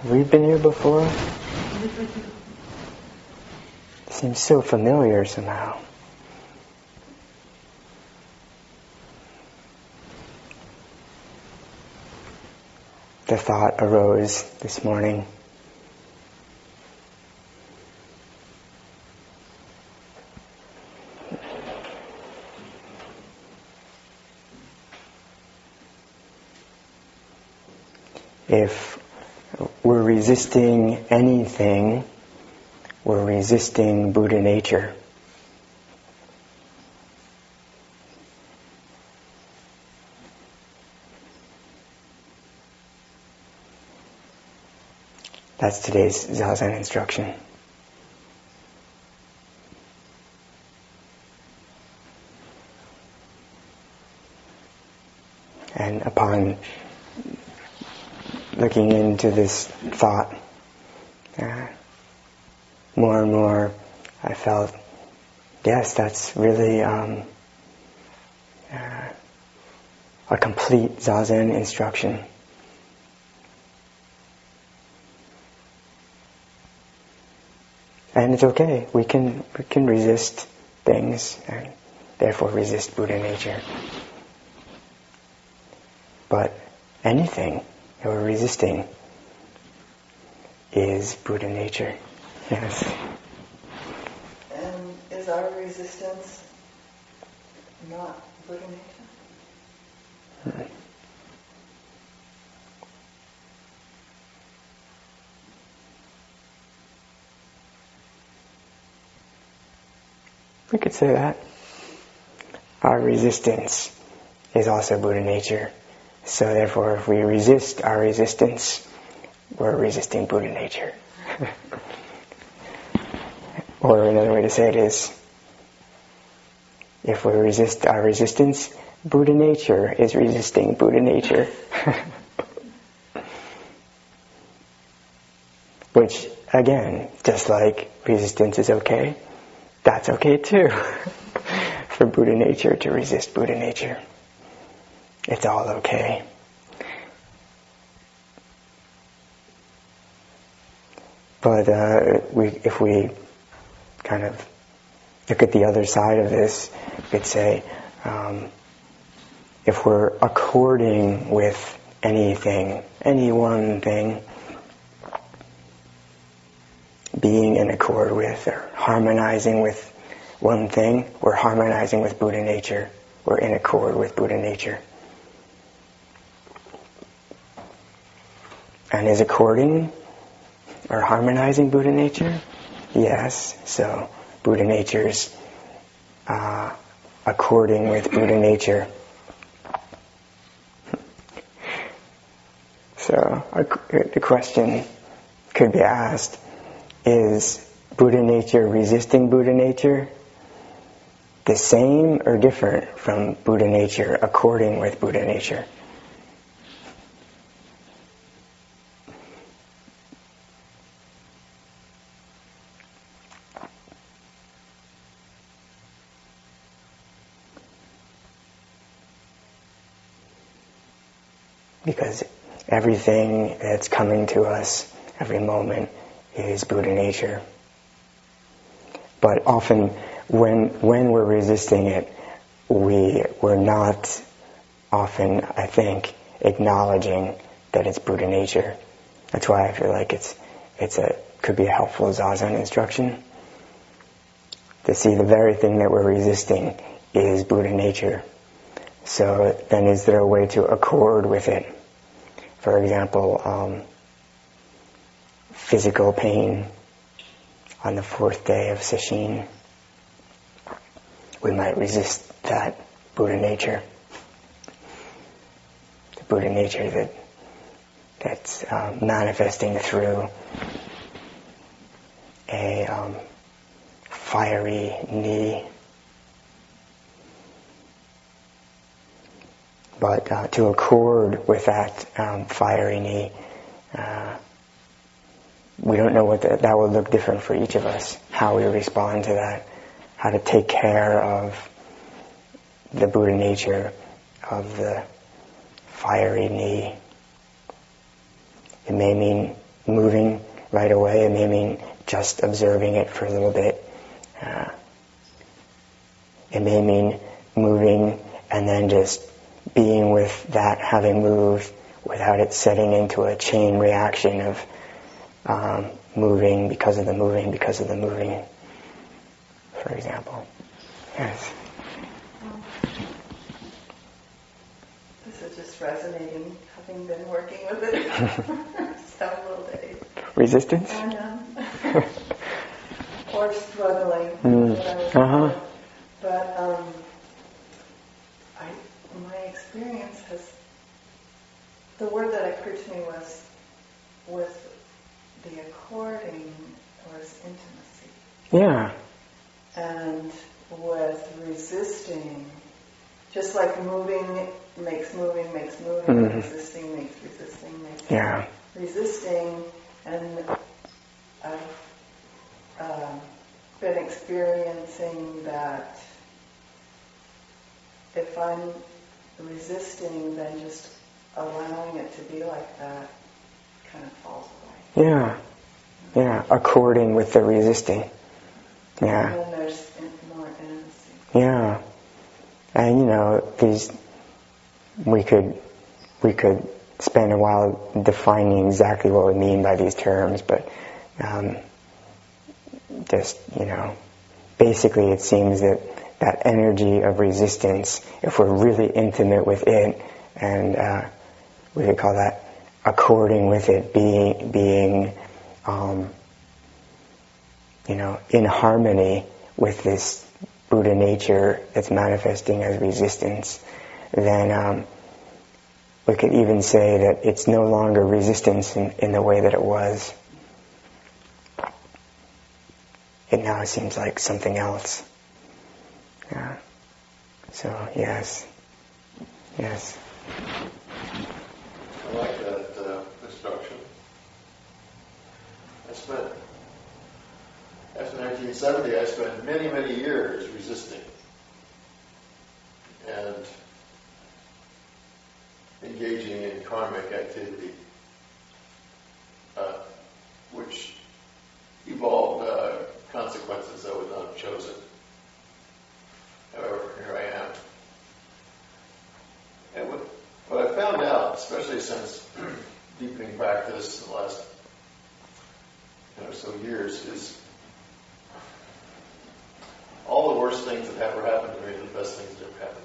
We've been here before? Seems so familiar somehow. The thought arose this morning. If we're resisting anything, we're resisting Buddha nature. That's today's Zazen instruction. And upon looking into this thought, more and more I felt, yes, that's really a complete Zazen instruction. And it's okay. We can resist things and therefore resist Buddha nature. But anything that we're resisting is Buddha nature. Yes. And is our resistance not Buddha nature? We could say that. Our resistance is also Buddha nature. So therefore, if we resist our resistance, we're resisting Buddha nature. Or another way to say it is, if we resist our resistance, Buddha nature is resisting Buddha nature. Which, again, just like resistance is okay, that's okay too. For Buddha nature to resist Buddha nature. It's all okay. But if we kind of look at the other side of this, we could say, if we're according with anything, any one thing, being in accord with or harmonizing with one thing, we're harmonizing with Buddha nature. We're in accord with Buddha nature. And is according or harmonizing Buddha nature? Yes. So Buddha nature's according with Buddha nature. So the question could be asked, is Buddha nature resisting Buddha nature the same or different from Buddha nature according with Buddha nature? Because everything that's coming to us every moment is Buddha nature. But often when we're resisting it, we're not often, I think, acknowledging that it's Buddha nature. That's why I feel like could be a helpful Zazen instruction. To see the very thing that we're resisting is Buddha nature. So then is there a way to accord with it? For example, physical pain on the 4th day of Sesshin. We might resist that Buddha nature. The Buddha nature that's manifesting through a fiery knee. But to accord with that fiery knee, we don't know what that will look different for each of us, how we respond to that, how to take care of the Buddha nature of the fiery knee. It may mean moving right away. It may mean just observing it for a little bit. It may mean moving and then just being with that having moved without it setting into a chain reaction of moving because of the moving, for example. Yes. This is just resonating, having been working with it several days. Resistance? And, or struggling. But my experience has, the word that occurred to me was, with the according, was intimacy. Yeah. And with resisting, just like moving makes moving, resisting makes yeah. resisting, and I've been experiencing that if I'm resisting, then just allowing it to be like that kind of falls away. Yeah, according with the resisting. Yeah. And then there's more intimacy. Yeah. And we could spend a while defining exactly what we mean by these terms, but basically it seems that energy of resistance, if we're really intimate with it, and we could call that according with it, being in harmony with this Buddha nature that's manifesting as resistance, then we could even say that it's no longer resistance in the way that it was. It now seems like something else. Yeah. So, yes. I like that instruction. After 1970, I spent many, many years resisting and engaging in karmic activity, which evolved consequences I would not have chosen. However, here I am. And what I found out, especially since deepening practice in the last 10 or so years, is all the worst things that ever happened to me are the best things that ever happened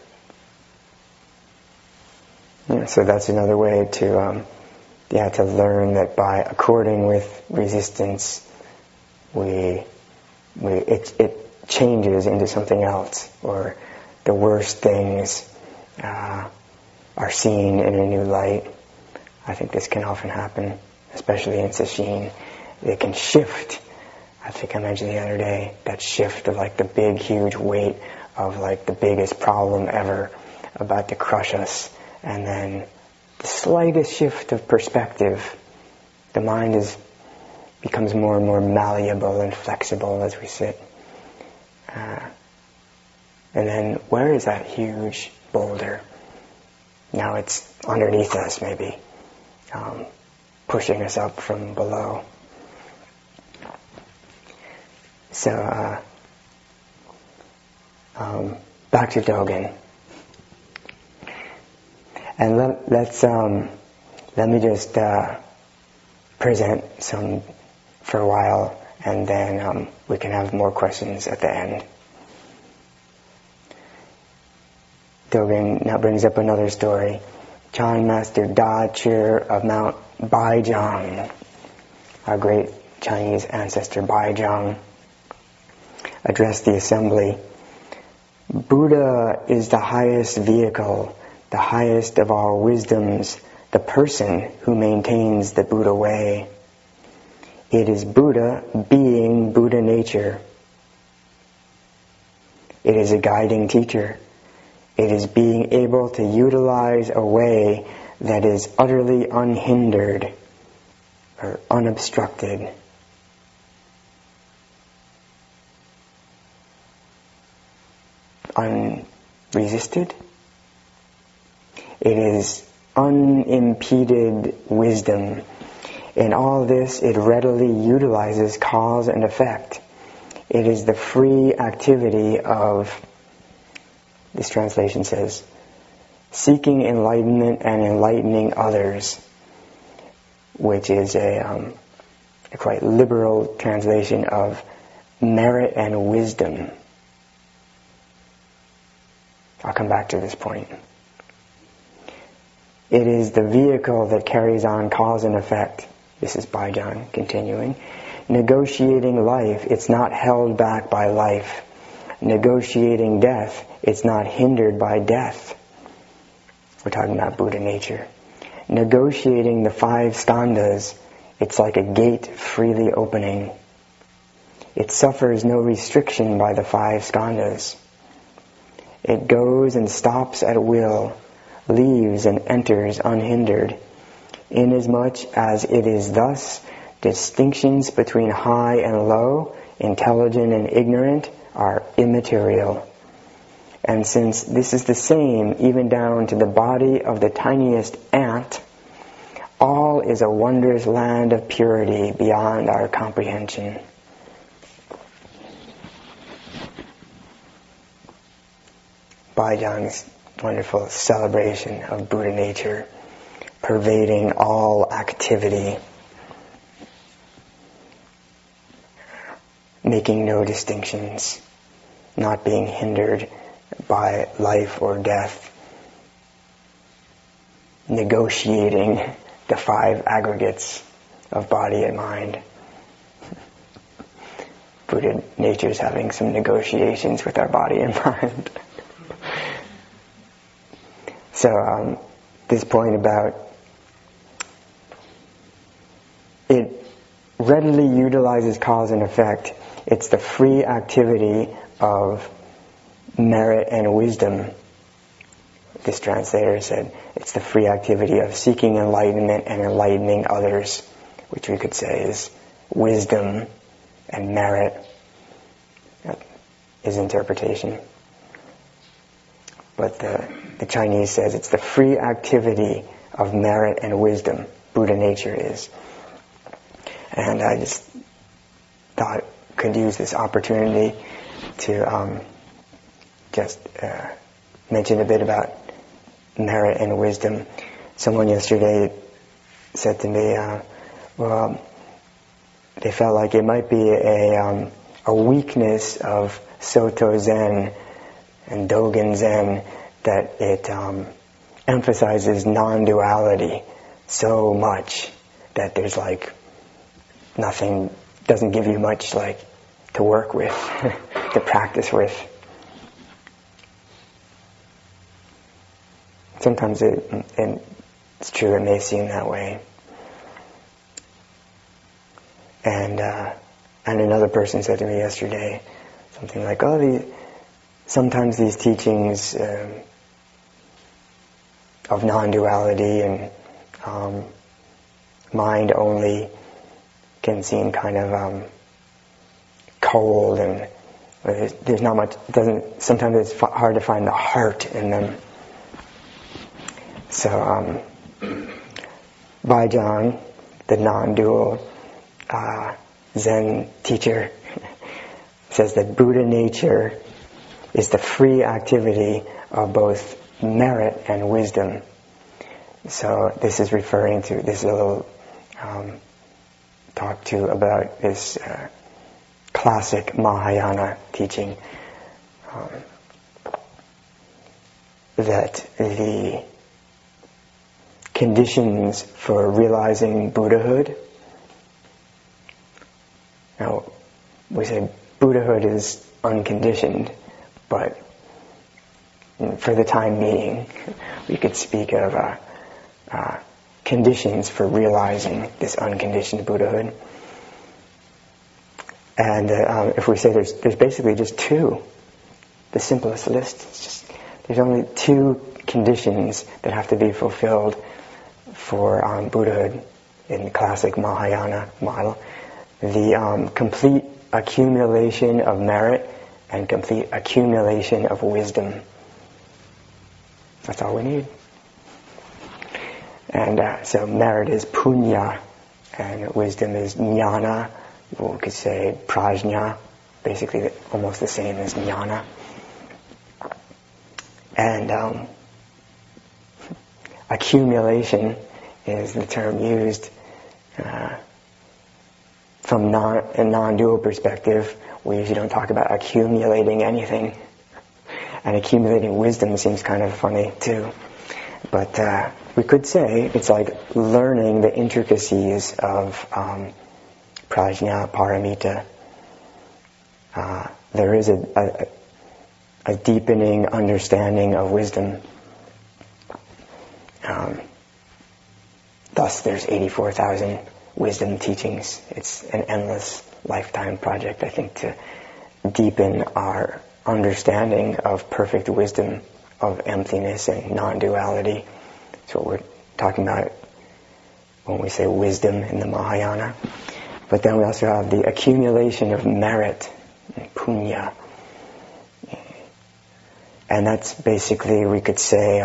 to me. Yeah, so that's another way to learn that by according with resistance, it changes into something else, or the worst things are seen in a new light. I think this can often happen, especially in sesshin. It can shift. I think I mentioned the other day that shift of like the big, huge weight of like the biggest problem ever about to crush us, and then the slightest shift of perspective, the mind becomes more and more malleable and flexible as we sit. And then where is that huge boulder? Now it's underneath us, maybe, pushing us up from below. So, back to Dogen. And let me just present some for a while, and then we can have more questions at the end. Dogen now brings up another story. Chan Master Da Chir of Mount Baizhang, our great Chinese ancestor Baizhang, addressed the assembly. Buddha is the highest vehicle, the highest of all wisdoms, the person who maintains the Buddha way. It is Buddha being Buddha nature. It is a guiding teacher. It is being able to utilize a way that is utterly unhindered or unobstructed. Unresisted. It is unimpeded wisdom. In all this, it readily utilizes cause and effect. It is the free activity of, this translation says, seeking enlightenment and enlightening others, which is a quite liberal translation of merit and wisdom. I'll come back to this point. It is the vehicle that carries on cause and effect. This is Baijan continuing. Negotiating life, it's not held back by life. Negotiating death, it's not hindered by death. We're talking about Buddha nature. Negotiating the 5 skandhas, it's like a gate freely opening. It suffers no restriction by the 5 skandhas. It goes and stops at will, leaves and enters unhindered, inasmuch as it is thus distinctions between high and low, intelligent and ignorant, are immaterial. And since this is the same even down to the body of the tiniest ant, all is a wondrous land of purity beyond our comprehension. Baijan's wonderful celebration of Buddha nature, pervading all activity, making no distinctions, not being hindered by life or death, negotiating the 5 aggregates of body and mind. Buddha nature is having some negotiations with our body and mind. So this point about it readily utilizes cause and effect. It's the free activity of merit and wisdom. This translator said it's the free activity of seeking enlightenment and enlightening others, which we could say is wisdom and merit. That is interpretation. But the Chinese says it's the free activity of merit and wisdom. Buddha nature is. And I just thought could use this opportunity to just mention a bit about merit and wisdom. Someone yesterday said to me, well, they felt like it might be a weakness of Soto Zen and Dogen Zen that it emphasizes non-duality so much that there's like nothing, doesn't give you much like to work with, to practice with. Sometimes it's true, it may seem that way. And another person said to me yesterday something like, sometimes these teachings of non-duality and mind only can seem kind of cold, and there's not much. Sometimes it's hard to find the heart in them. So Baijan, the non-dual Zen teacher, says that Buddha nature is the free activity of both merit and wisdom. So this is referring to, this is a little talk to about this classic Mahayana teaching, that the conditions for realizing Buddhahood, now we said Buddhahood is unconditioned, but for the time being, we could speak of conditions for realizing this unconditioned Buddhahood. And if we say there's basically just 2, the simplest list, there's only 2 conditions that have to be fulfilled for Buddhahood in the classic Mahayana model. The complete accumulation of merit and complete accumulation of wisdom. That's all we need. And so merit is punya, and wisdom is jnana. We could say prajna, basically almost the same as jnana. And accumulation is the term used from a non-dual perspective. We usually don't talk about accumulating anything. And accumulating wisdom seems kind of funny too. But we could say it's like learning the intricacies of prajna, paramita. There is a deepening understanding of wisdom. Thus there's 84,000 wisdom teachings. It's an endless lifetime project, I think, to deepen our understanding of perfect wisdom, of emptiness and non-duality. That's what we're talking about when we say wisdom in the Mahayana. But then we also have the accumulation of merit, punya. And that's basically, we could say,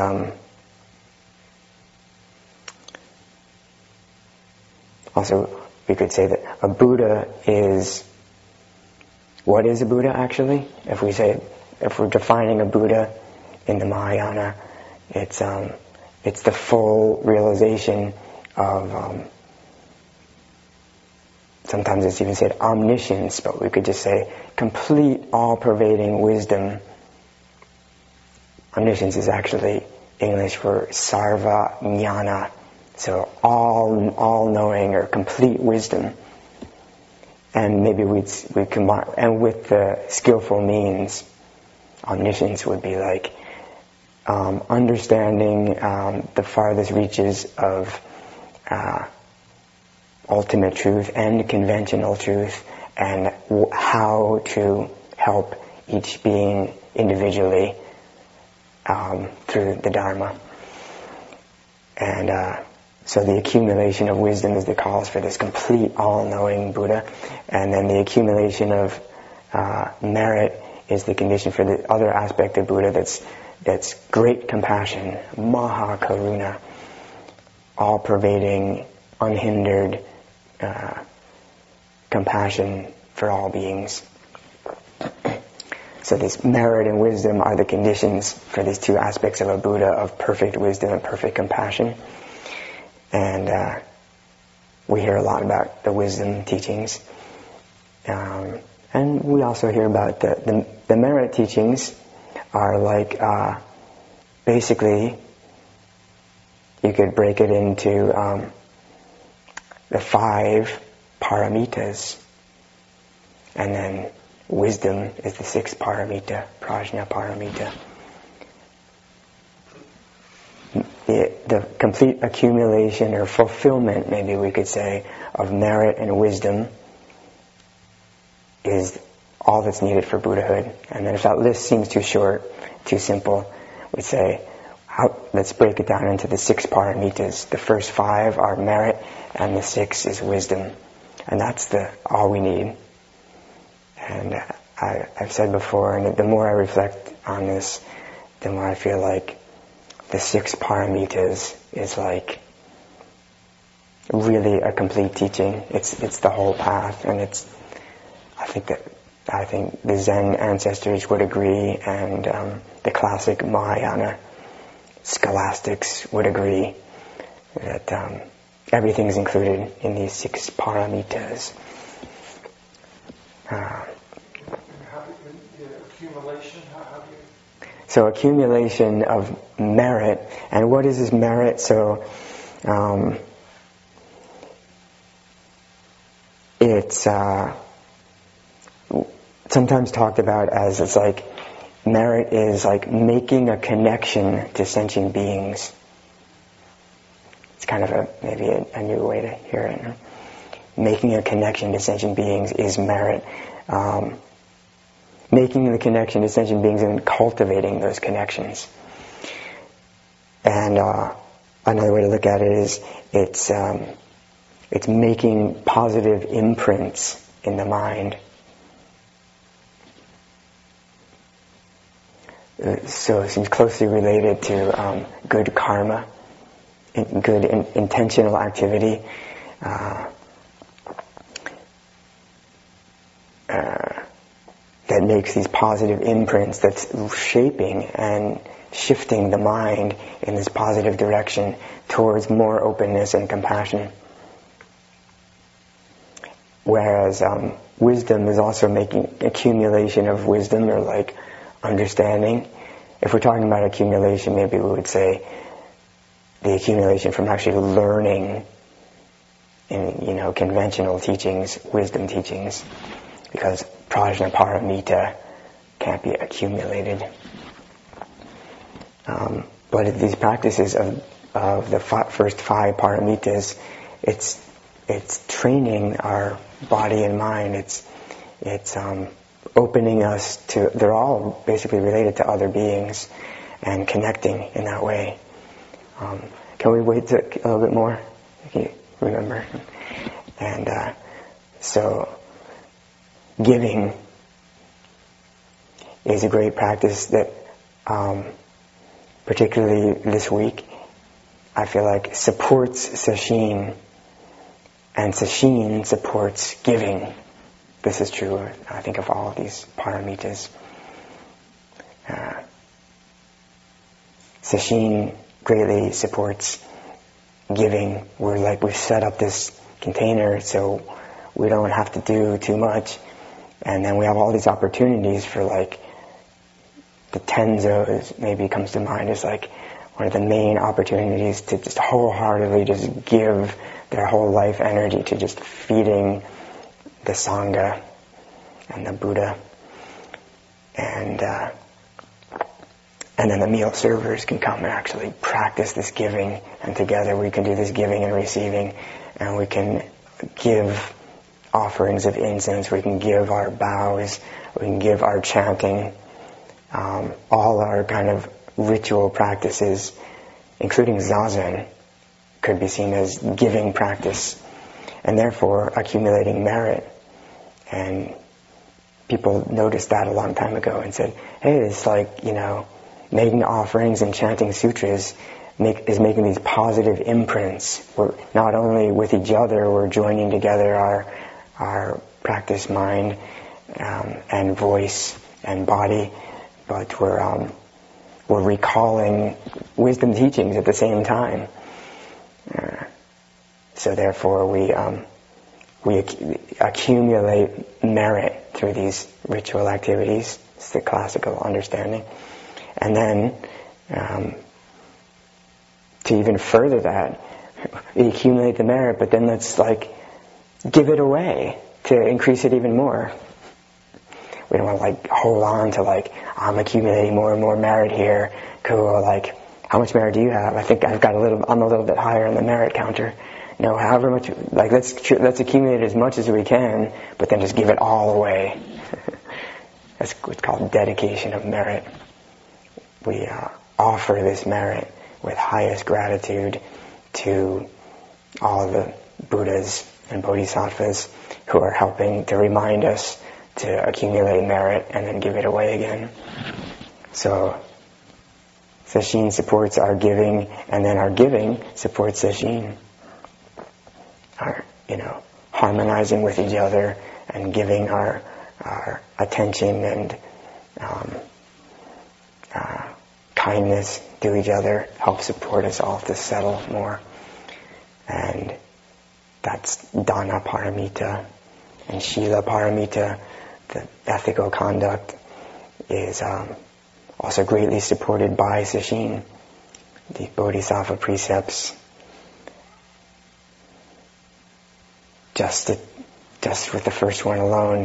also we could say that a Buddha is, what is a Buddha actually? If we're defining a Buddha in the Mahayana, it's the full realization of, sometimes it's even said omniscience, but we could just say complete, all-pervading wisdom. Omniscience is actually English for sarva jnana, so all-knowing or complete wisdom. And maybe we combine, and with the skillful means, omniscience would be like understanding the farthest reaches of ultimate truth and conventional truth, and how to help each being individually through the Dharma. And so the accumulation of wisdom is the cause for this complete all-knowing Buddha, and then the accumulation of merit is the condition for the other aspect of Buddha, that's great compassion, maha karuna, all-pervading, unhindered compassion for all beings. So this merit and wisdom are the conditions for these two aspects of a Buddha, of perfect wisdom and perfect compassion. And we hear a lot about the wisdom teachings. And we also hear about the merit teachings are like, basically, you could break it into the 5 paramitas, and then wisdom is the 6th paramita, prajna paramita. The complete accumulation or fulfillment, maybe we could say, of merit and wisdom is all that's needed for Buddhahood. And then if that list seems too short, too simple, we'd say, let's break it down into the 6 paramitas. The first 5 are merit, and the 6 is wisdom. And that's all we need. And I've said before, and the more I reflect on this, the more I feel like the 6 paramitas is like really a complete teaching. It's the whole path, and I think the Zen ancestors would agree, and the classic Mahayana scholastics would agree that everything's included in these 6 paramitas. So accumulation of merit, and what is this merit? So it's sometimes talked about as, it's like merit is like making a connection to sentient beings. It's kind of maybe a new way to hear it. Huh? Making a connection to sentient beings is merit. Making the connection to sentient beings and cultivating those connections. And another way to look at it is it's making positive imprints in the mind. So it seems closely related to good karma, good intentional activity. that makes these positive imprints, that's shaping and shifting the mind in this positive direction towards more openness and compassion. Whereas wisdom is also making accumulation of wisdom, or like understanding. If we're talking about accumulation, maybe we would say the accumulation from actually learning in conventional teachings, wisdom teachings, because prajnaparamita can't be accumulated. But these practices of the first 5 paramitas, it's training our body and mind. It's opening us to. They're all basically related to other beings, and connecting in that way. Can we wait a little bit more? If you remember. And so, giving is a great practice that, particularly this week, I feel like supports sesshin, and sesshin supports giving. This is true, I think, of all of these paramitas. Sesshin greatly supports giving. We've set up this container so we don't have to do too much, and then we have all these opportunities for the Tenzos maybe comes to mind as one of the main opportunities to just wholeheartedly just give their whole life energy to just feeding the Sangha and the Buddha. And then the meal servers can come and actually practice this giving, and together we can do this giving and receiving, and we can give offerings of incense, we can give our bows, we can give our chanting, all our kind of ritual practices, including zazen, could be seen as giving practice, and therefore accumulating merit. And people noticed that a long time ago and said, hey, it's making offerings and chanting sutras is making these positive imprints. We're not only with each other, we're joining together our practice mind and voice and body, but we're recalling wisdom teachings at the same time. So therefore we accumulate merit through these ritual activities. It's the classical understanding. And then to even further that, we accumulate the merit, but then let's give it away to increase it even more. We don't want to hold on to I'm accumulating more and more merit here. Cool. How much merit do you have? I think I'm a little bit higher on the merit counter. No, however much, let's accumulate as much as we can, but then just give it all away. That's what's called dedication of merit. We offer this merit with highest gratitude to all the Buddhas and Bodhisattvas who are helping to remind us to accumulate merit and then give it away again. So sesshin supports our giving, and then our giving supports sesshin. Our, harmonizing with each other and giving our attention and kindness to each other helps support us all to settle more. And that's Dana Paramita. And Shila Paramita, the ethical conduct, is also greatly supported by sesshin, the Bodhisattva precepts. Just with the first one alone,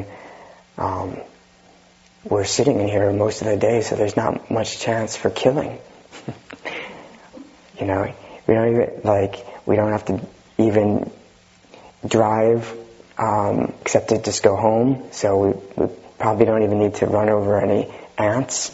we're sitting in here most of the day, so there's not much chance for killing. We don't have to even drive, except to just go home. So we probably don't even need to run over any ants,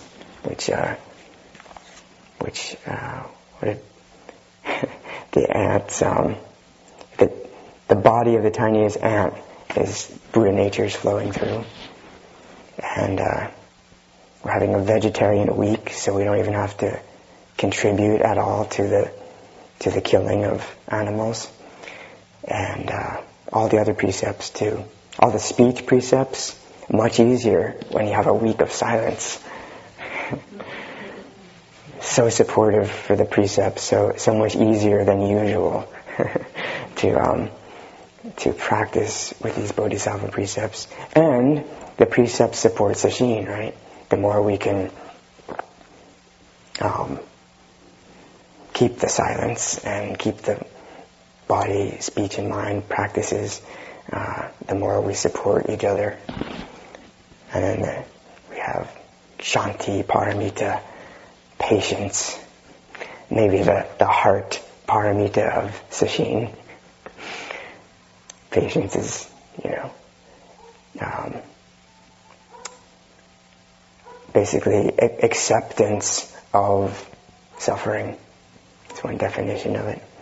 the ants, the body of the tiniest ant is Buddha nature's flowing through. And we're having a vegetarian week, so we don't even have to contribute at all to the killing of animals. And all the other precepts too. All the speech precepts much easier when you have a week of silence. So supportive for the precepts, so much easier than usual to practice with these bodhisattva precepts. And the precepts support sesshin, right? The more we can keep the silence and keep the body, speech, and mind practices, the more we support each other. And then we have Shanti, Paramita, patience, maybe the heart paramita of sesshin. Patience is, basically acceptance of suffering. That's one definition of it.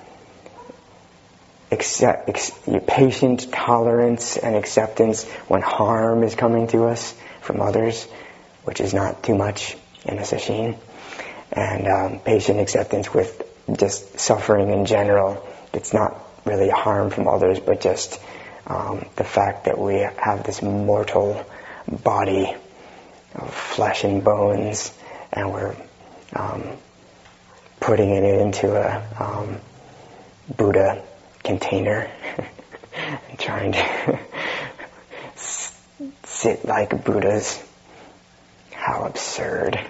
Patient tolerance and acceptance when harm is coming to us from others, which is not too much in a sesshin. And patient acceptance with just suffering in general. It's not really harm from others, but just the fact that we have this mortal body of flesh and bones, and we're putting it into a Buddha container and trying to sit like Buddhas. How absurd.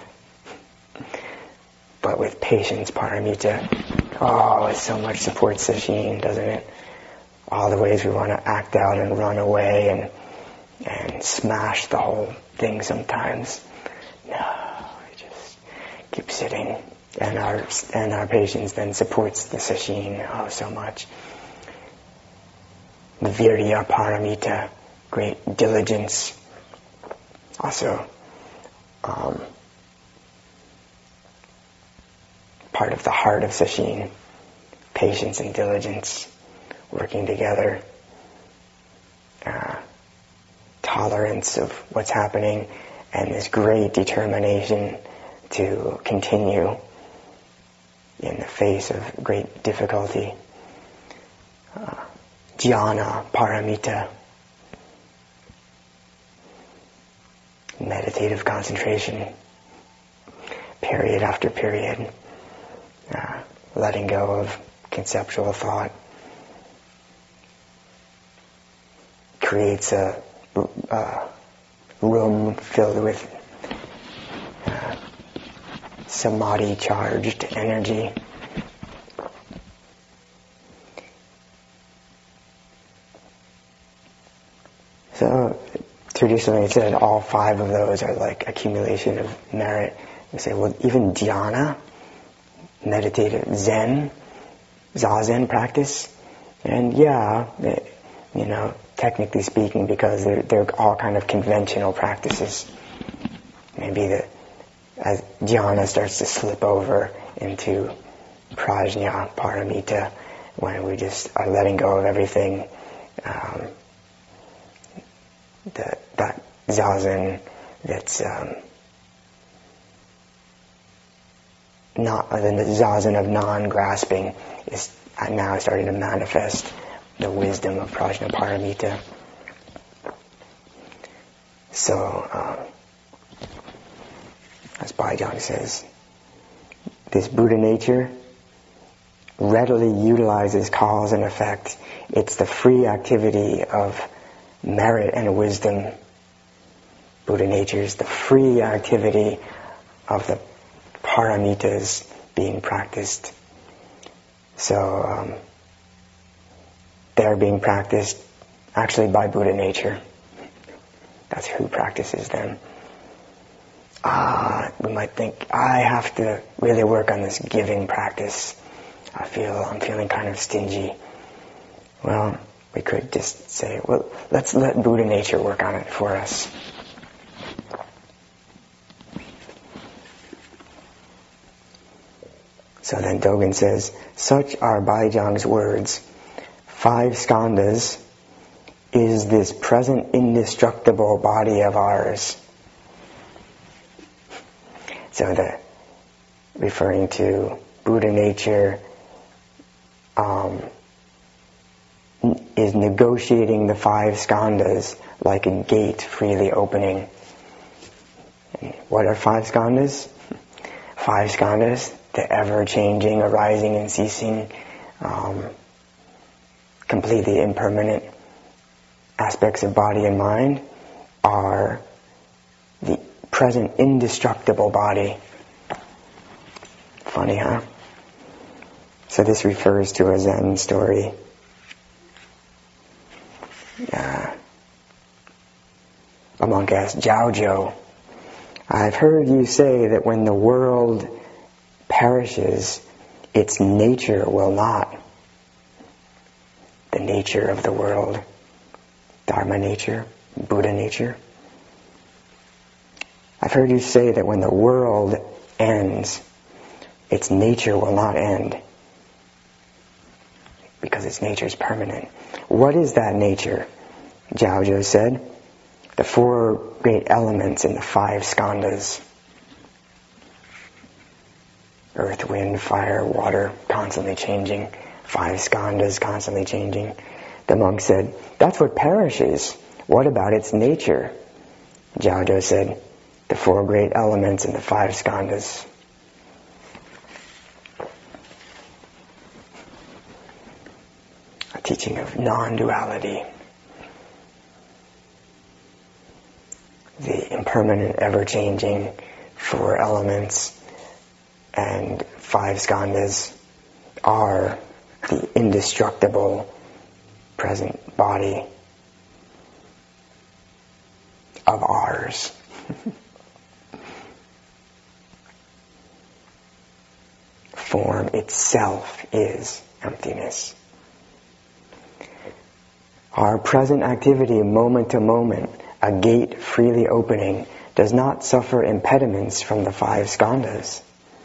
But with patience, paramita, it so much supports sesshin, doesn't it? All the ways we want to act out and run away and smash the whole thing sometimes. No, we just keep sitting. And our patience then supports the sesshin so much. The virya paramita, great diligence. Also, part of the heart of sesshin, patience and diligence working together, tolerance of what's happening, and this great determination to continue in the face of great difficulty. Jhana paramita, meditative concentration, period after period, letting go of conceptual thought, creates a room filled with samadhi-charged energy. So traditionally it said all 5 of those are like accumulation of merit. We say, well, even dhyana, meditative Zen, Zazen practice, and technically speaking, because they're all kind of conventional practices. Maybe as jhana starts to slip over into prajna, paramita, when we just are letting go of everything, that zazen that's not the zazen of non-grasping is now starting to manifest the wisdom of prajna paramita. So, as Bhaijang says, this Buddha nature readily utilizes cause and effect. It's the free activity of merit and wisdom. Buddha nature is the free activity of the paramitas being practiced. So they're being practiced actually by Buddha nature. That's who practices them. We might think, I have to really work on this giving practice. I'm feeling kind of stingy. Well, we could just say, well, let's let Buddha nature work on it for us. So then Dogen says, such are Bhaijang's words. 5 skandhas is this present indestructible body of ours. So referring to Buddha nature is negotiating the 5 skandhas like a gate freely opening. And what are 5 skandhas? 5 skandhas, the ever-changing, arising and ceasing, completely impermanent aspects of body and mind, are the present indestructible body. Funny, huh? So this refers to a Zen story. A monk asked Jiaozhou, I've heard you say that when the world perishes, its nature will not. The nature of the world, Dharma nature, Buddha nature. I've heard you say that when the world ends, its nature will not end, because its nature is permanent. What is that nature? Jiaozhou said, the 4 great elements in the 5 skandhas. Earth, wind, fire, water, constantly changing. 5 skandhas, constantly changing. The monk said, that's what perishes. What about its nature? Jiaozhou said, the 4 great elements in the 5 skandhas. A teaching of non-duality. The impermanent, ever-changing 4 elements and 5 skandhas are the indestructible present body of ours. Form itself is emptiness. Our present activity, moment to moment, a gate freely opening, does not suffer impediments from the 5 skandhas.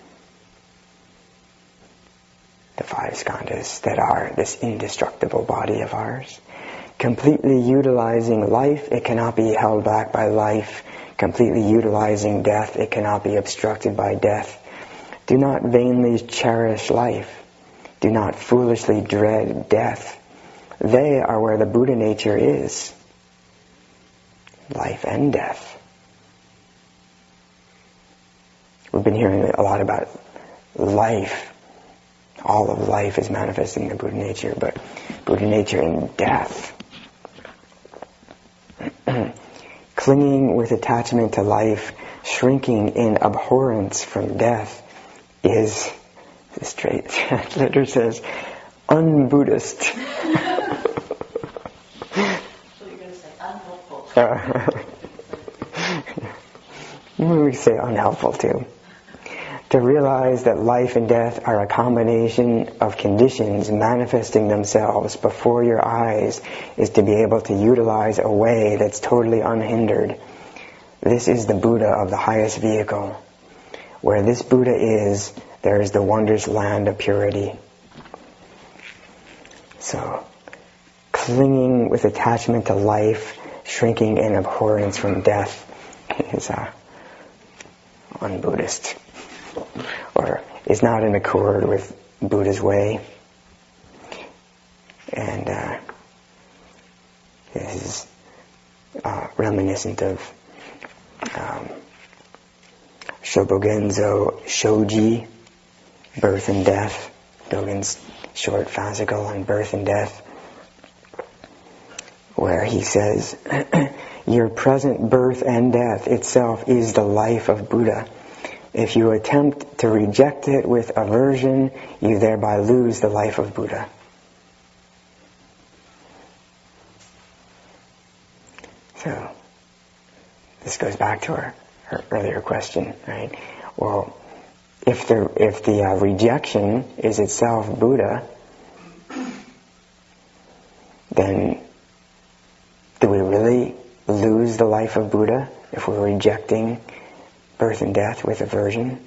The 5 skandhas that are this indestructible body of ours. Completely utilizing life, it cannot be held back by life. Completely utilizing death, it cannot be obstructed by death. Do not vainly cherish life. Do not foolishly dread death. They are where the Buddha nature is. Life and death. We've been hearing a lot about life. All of life is manifesting the Buddha nature, but Buddha nature in death. Clinging with attachment to life, shrinking in abhorrence from death is, the straight translator says, un-Buddhist. So you're going to say unhelpful. We say unhelpful too. To realize that life and death are a combination of conditions manifesting themselves before your eyes is to be able to utilize a way that's totally unhindered. This is the Buddha of the highest vehicle. Where this Buddha is, there is the wondrous land of purity. So, clinging with attachment to life, shrinking in abhorrence from death is un-Buddhist, or is not in accord with Buddha's way. And this is reminiscent of Shobogenzo Shoji, Birth and Death, Dogen's short fascicle on birth and death, where he says, your present birth and death itself is the life of Buddha. If you attempt to reject it with aversion, you thereby lose the life of Buddha. So, this goes back to our earlier question, right? Well, if the rejection is itself Buddha, then do we really lose the life of Buddha if we're rejecting birth and death with aversion?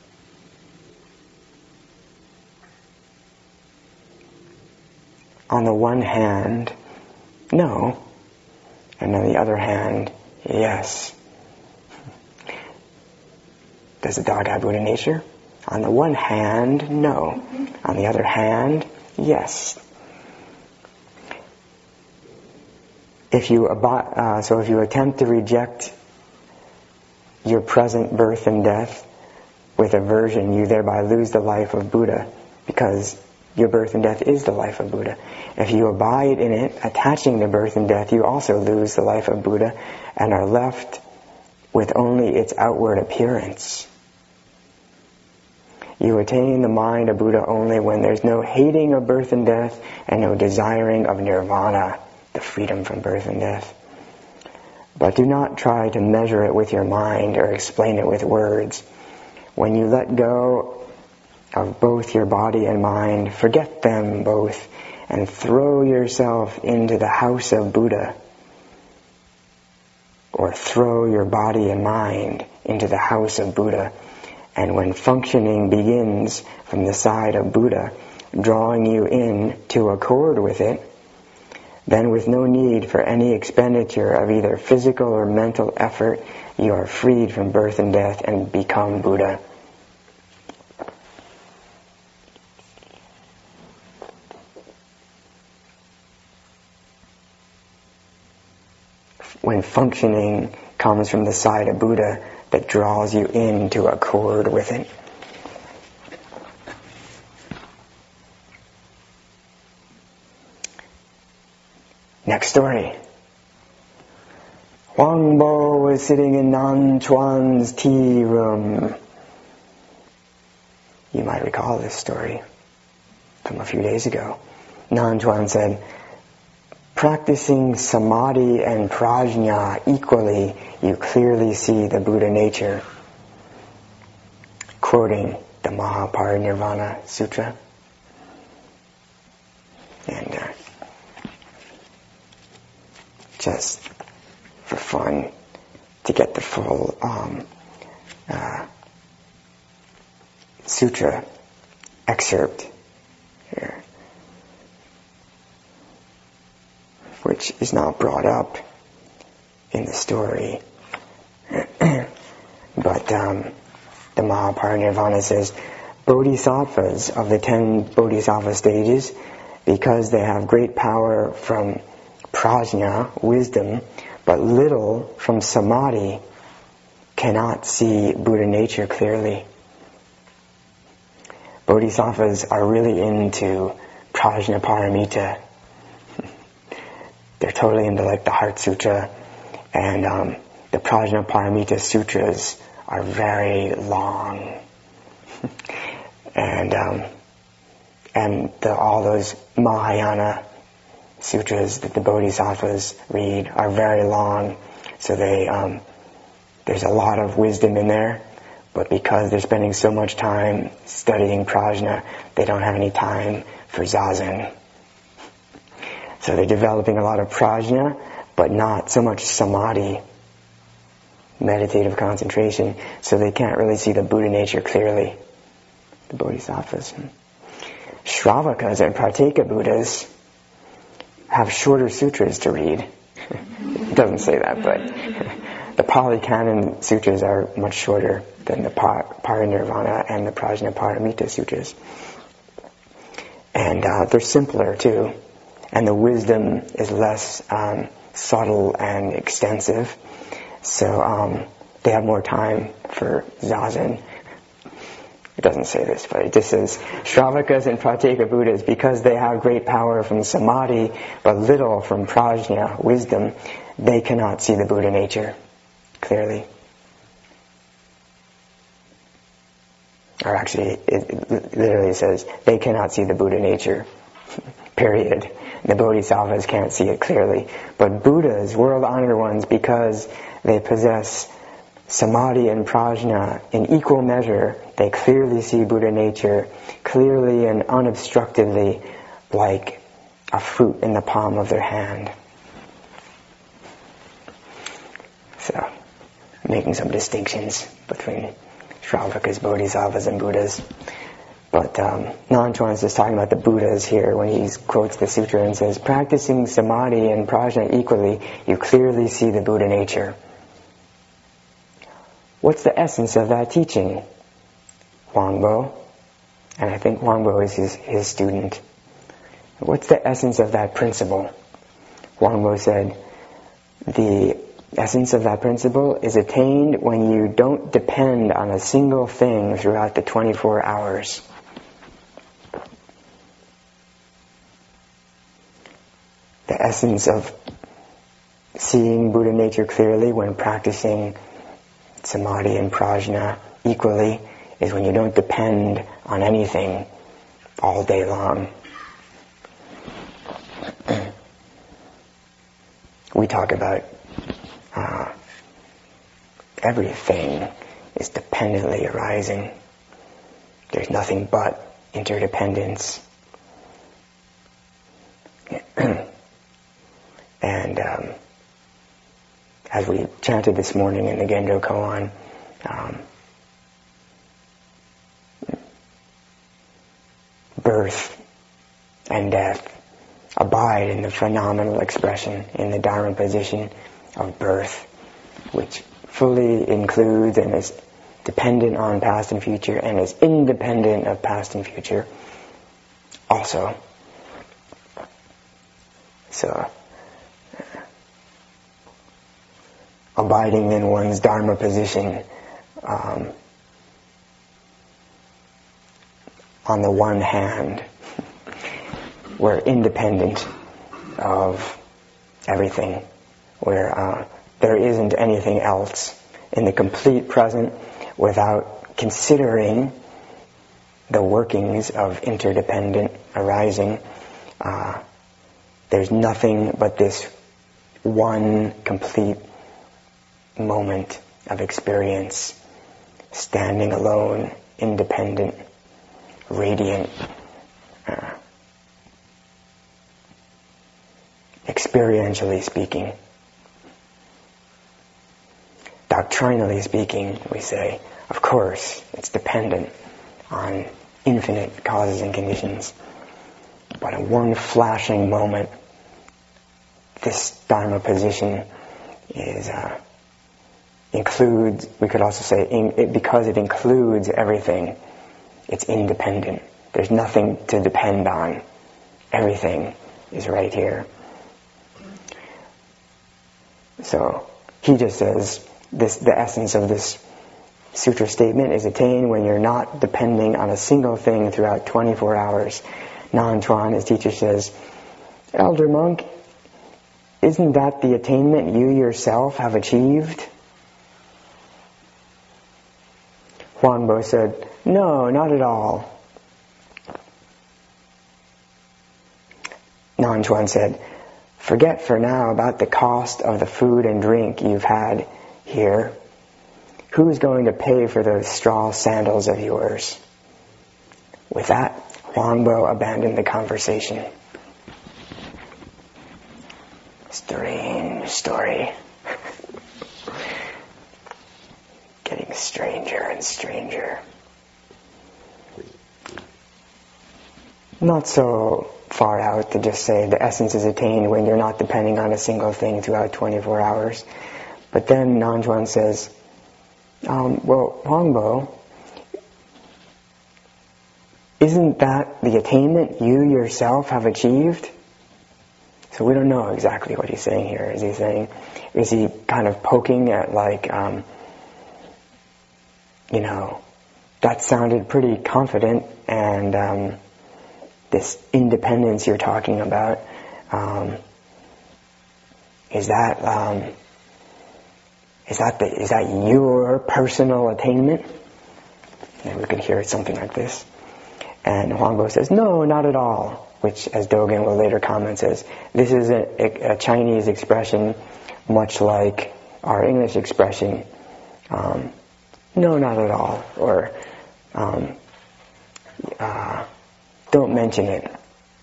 On the one hand, no. And on the other hand, yes. Does the dog have Buddha nature? On the one hand, no. On the other hand, yes. if you attempt to reject your present birth and death with aversion, you thereby lose the life of Buddha, because your birth and death is the life of Buddha. If you abide in it, attaching to birth and death, you also lose the life of Buddha and are left with only its outward appearance. You attain the mind of Buddha only when there's no hating of birth and death and no desiring of nirvana, the freedom from birth and death. But do not try to measure it with your mind or explain it with words. When you let go of both your body and mind, forget them both, and throw yourself into the house of Buddha, or throw your body and mind into the house of Buddha, and when functioning begins from the side of Buddha, drawing you in to accord with it, then with no need for any expenditure of either physical or mental effort, you are freed from birth and death and become Buddha. When functioning comes from the side of Buddha that draws you into accord with it. Next story. Huang Bo was sitting in Nan Chuan's tea room. You might recall this story from a few days ago. Nan Chuan said, practicing samadhi and prajna equally, you clearly see the Buddha nature. Quoting the Mahaparinirvana Sutra. And just for fun, to get the full sutra excerpt here, which is not brought up in the story. But the Mahaparinirvana says, Bodhisattvas of the 10 Bodhisattva stages, because they have great power from prajna, wisdom, but little from samadhi, cannot see Buddha nature clearly. Bodhisattvas are really into prajna paramita. They're totally into like the Heart Sutra, and the Prajna Paramita Sutras are very long, and all those Mahayana sutras that the Bodhisattvas read are very long. So there's a lot of wisdom in there, but because they're spending so much time studying prajna, they don't have any time for zazen. So they're developing a lot of prajna, but not so much samadhi, meditative concentration, so they can't really see the Buddha nature clearly, the Bodhisattvas. Shravakas and Prateka Buddhas have shorter sutras to read. It doesn't say that, but the Pali Canon sutras are much shorter than the Parinirvana and the Prajna Paramita sutras. And they're simpler too. And the wisdom is less subtle and extensive. So they have more time for zazen. It doesn't say this, but it just says, Shravakas and Prateka Buddhas, because they have great power from samadhi, but little from prajna, wisdom, they cannot see the Buddha nature clearly. Or actually, it literally says, they cannot see the Buddha nature, period. The Bodhisattvas can't see it clearly. But Buddhas, world-honored ones, because they possess samadhi and prajna in equal measure, they clearly see Buddha nature, clearly and unobstructedly, like a fruit in the palm of their hand. So, making some distinctions between Shravakas, Bodhisattvas, and Buddhas. But Nan Chuan is just talking about the Buddhas here when he quotes the sutra and says, practicing samadhi and prajna equally, you clearly see the Buddha nature. What's the essence of that teaching? Huang Bo, and I think Huang Bo is his student. What's the essence of that principle? Huang Bo said, The essence of that principle is attained when you don't depend on a single thing throughout the 24 hours. The essence of seeing Buddha nature clearly when practicing samadhi and prajna equally is when you don't depend on anything all day long. We talk about everything is dependently arising. There's nothing but interdependence. And as we chanted this morning in the Gendo Koan, birth and death abide in the phenomenal expression in the Dharma position of birth, which fully includes and is dependent on past and future and is independent of past and future also. So, abiding in one's Dharma position on the one hand, we're independent of everything, where there isn't anything else in the complete present without considering the workings of interdependent arising. There's nothing but this one complete moment of experience, standing alone, independent, radiant, experientially speaking. Doctrinally speaking, we say, of course, it's dependent on infinite causes and conditions. But in one flashing moment, this Dharma position is includes, we could also say, because it includes everything, it's independent. There's nothing to depend on. Everything is right here. So he just says, the essence of this sutra statement is attained when you're not depending on a single thing throughout 24 hours. Nan Chuan, his teacher, says, "Elder monk, isn't that the attainment you yourself have achieved?" Huangbo said, "No, not at all." Nan Chuan said, "Forget for now about the cost of the food and drink you've had here. Who's going to pay for those straw sandals of yours?" With that, Huangbo abandoned the conversation. Strange story. Getting stranger and stranger. Not so far out to just say the essence is attained when you're not depending on a single thing throughout 24 hours. But then Nan Chuan says, well, Huangbo, isn't that the attainment you yourself have achieved? So we don't know exactly what he's saying here. Is he kind of poking at that sounded pretty confident, and this independence you're talking about, is that your personal attainment? And we could hear something like this. And Huangbo says, "No, not at all," which, as Dogen will later comment, says, this is a Chinese expression much like our English expression, "No, not at all," or "Don't mention it."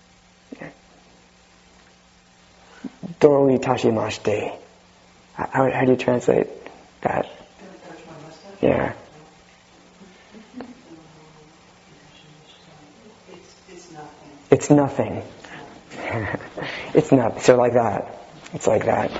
"Doi tashimashite." How do you translate that? Yeah. It's nothing. It's not. So like that. It's like that.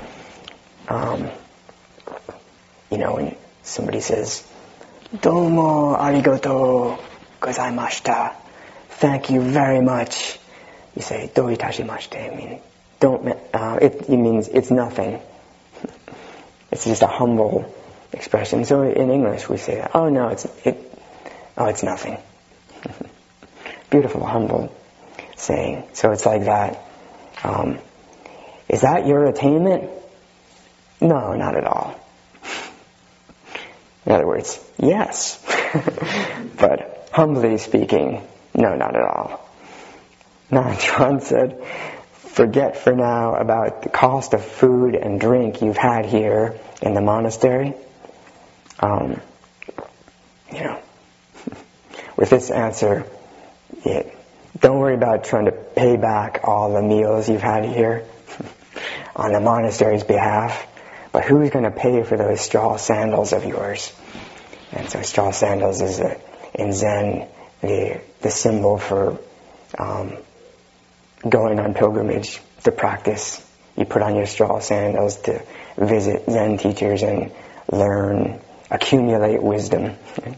When somebody says, "Domo arigato gozaimashita," thank you very much, you say, "Doi tashimashite," it means it's nothing. It's just a humble expression. So in English we say, oh no, it's nothing. Beautiful, humble saying. So it's like that. Is that your attainment? No, not at all. In other words, yes. But humbly speaking, no, not at all. Nanchuan said, forget for now about the cost of food and drink you've had here in the monastery. With this answer, don't worry about trying to pay back all the meals you've had here on the monastery's behalf, but who's going to pay for those straw sandals of yours? And so straw sandals is, in Zen, the symbol for going on pilgrimage to practice. You put on your straw sandals to visit Zen teachers and learn, accumulate wisdom.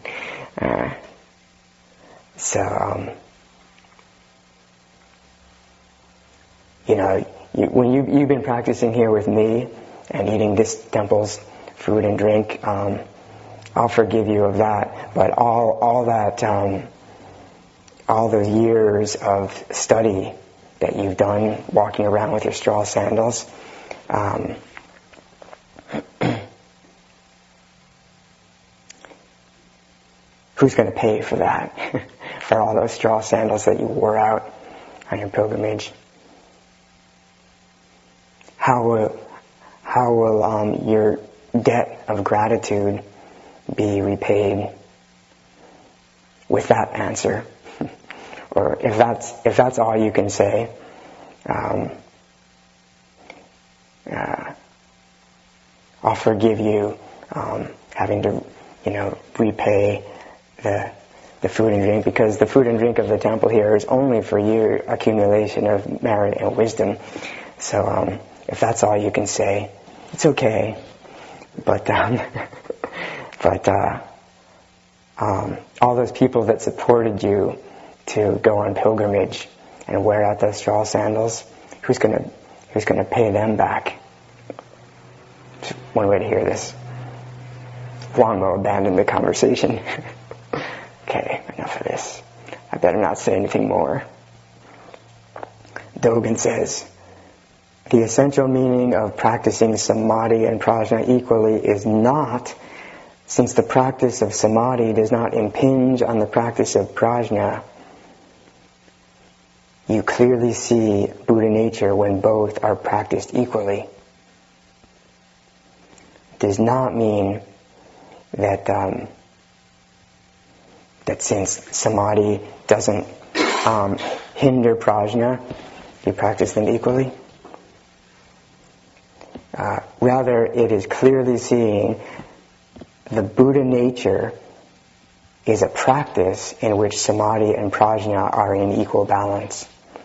When you've been practicing here with me and eating this temple's food and drink, I'll forgive you of that. But all those years of study that you've done walking around with your straw sandals, who's going to pay for that? For all those straw sandals that you wore out on your pilgrimage? How will your debt of gratitude be repaid with that answer? Or if that's all you can say, I'll forgive you having to, repay the food and drink, because the food and drink of the temple here is only for your accumulation of merit and wisdom. So if that's all you can say, it's okay. But all those people that supported you to go on pilgrimage and wear out those straw sandals, who's going to pay them back? Just one way to hear this. Wangmo abandoned the conversation. Okay, enough of this. I better not say anything more. Dogen says, the essential meaning of practicing samadhi and prajna equally is not, since the practice of samadhi does not impinge on the practice of prajna, you clearly see Buddha nature when both are practiced equally. It does not mean that since samadhi doesn't hinder prajna, you practice them equally. Rather, it is clearly seeing the Buddha nature is a practice in which samadhi and prajna are in equal balance.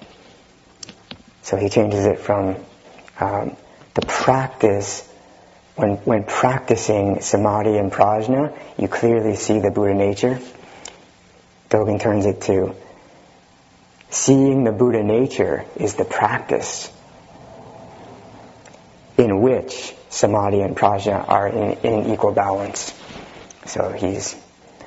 So he changes it from the practice, when practicing samadhi and prajna, you clearly see the Buddha nature. Dogen turns it to seeing the Buddha nature is the practice in which samadhi and prajna are in equal balance. So he's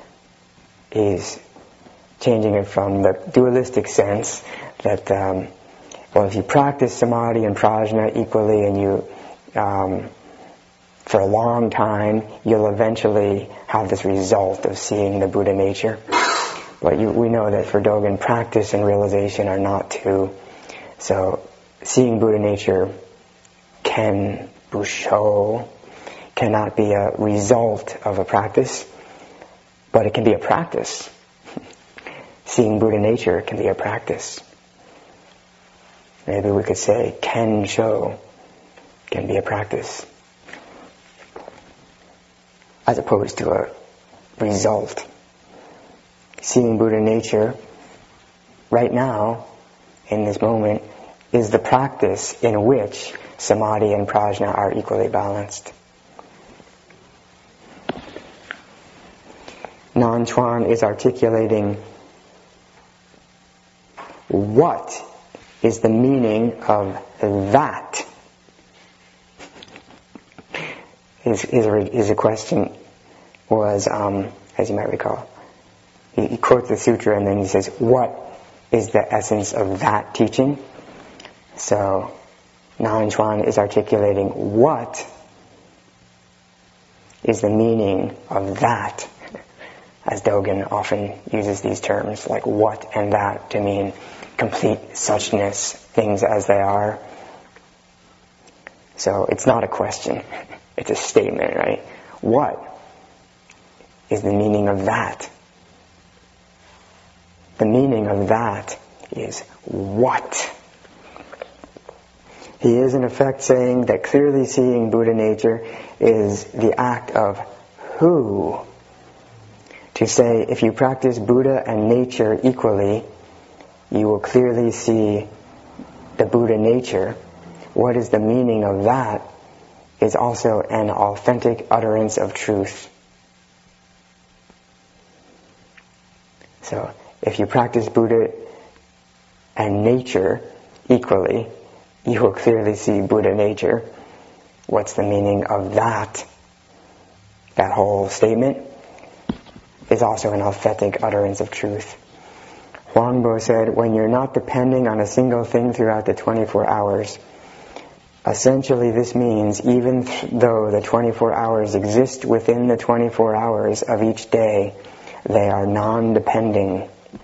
changing it from the dualistic sense that, if you practice samadhi and prajna equally and you, for a long time, you'll eventually have this result of seeing the Buddha nature. But we know that for Dogen, practice and realization are not two. So seeing Buddha nature cannot be a result of a practice, but it can be a practice. Seeing Buddha nature can be a practice. Maybe we could say Kensho can be a practice, as opposed to a result. Seeing Buddha nature right now, in this moment, is the practice in which samadhi and prajna are equally balanced. Nanchuan is articulating what is the meaning of that. his question was, as you might recall, he quotes the sutra and then he says, what is the essence of that teaching? So Nan Chuan is articulating what is the meaning of that, as Dogen often uses these terms, like what and that, to mean complete suchness, things as they are. So it's not a question, it's a statement, right? What is the meaning of that? The meaning of that is what? He is in effect saying that clearly seeing Buddha nature is the act of who. To say, if you practice Buddha and nature equally, you will clearly see the Buddha nature. What is the meaning of that is also an authentic utterance of truth. So, if you practice Buddha and nature equally, you will clearly see Buddha nature. What's the meaning of that? That whole statement is also an authentic utterance of truth. Huangbo said, when you're not depending on a single thing throughout the 24 hours, essentially this means even though the 24 hours exist within the 24 hours of each day, they are non-depending.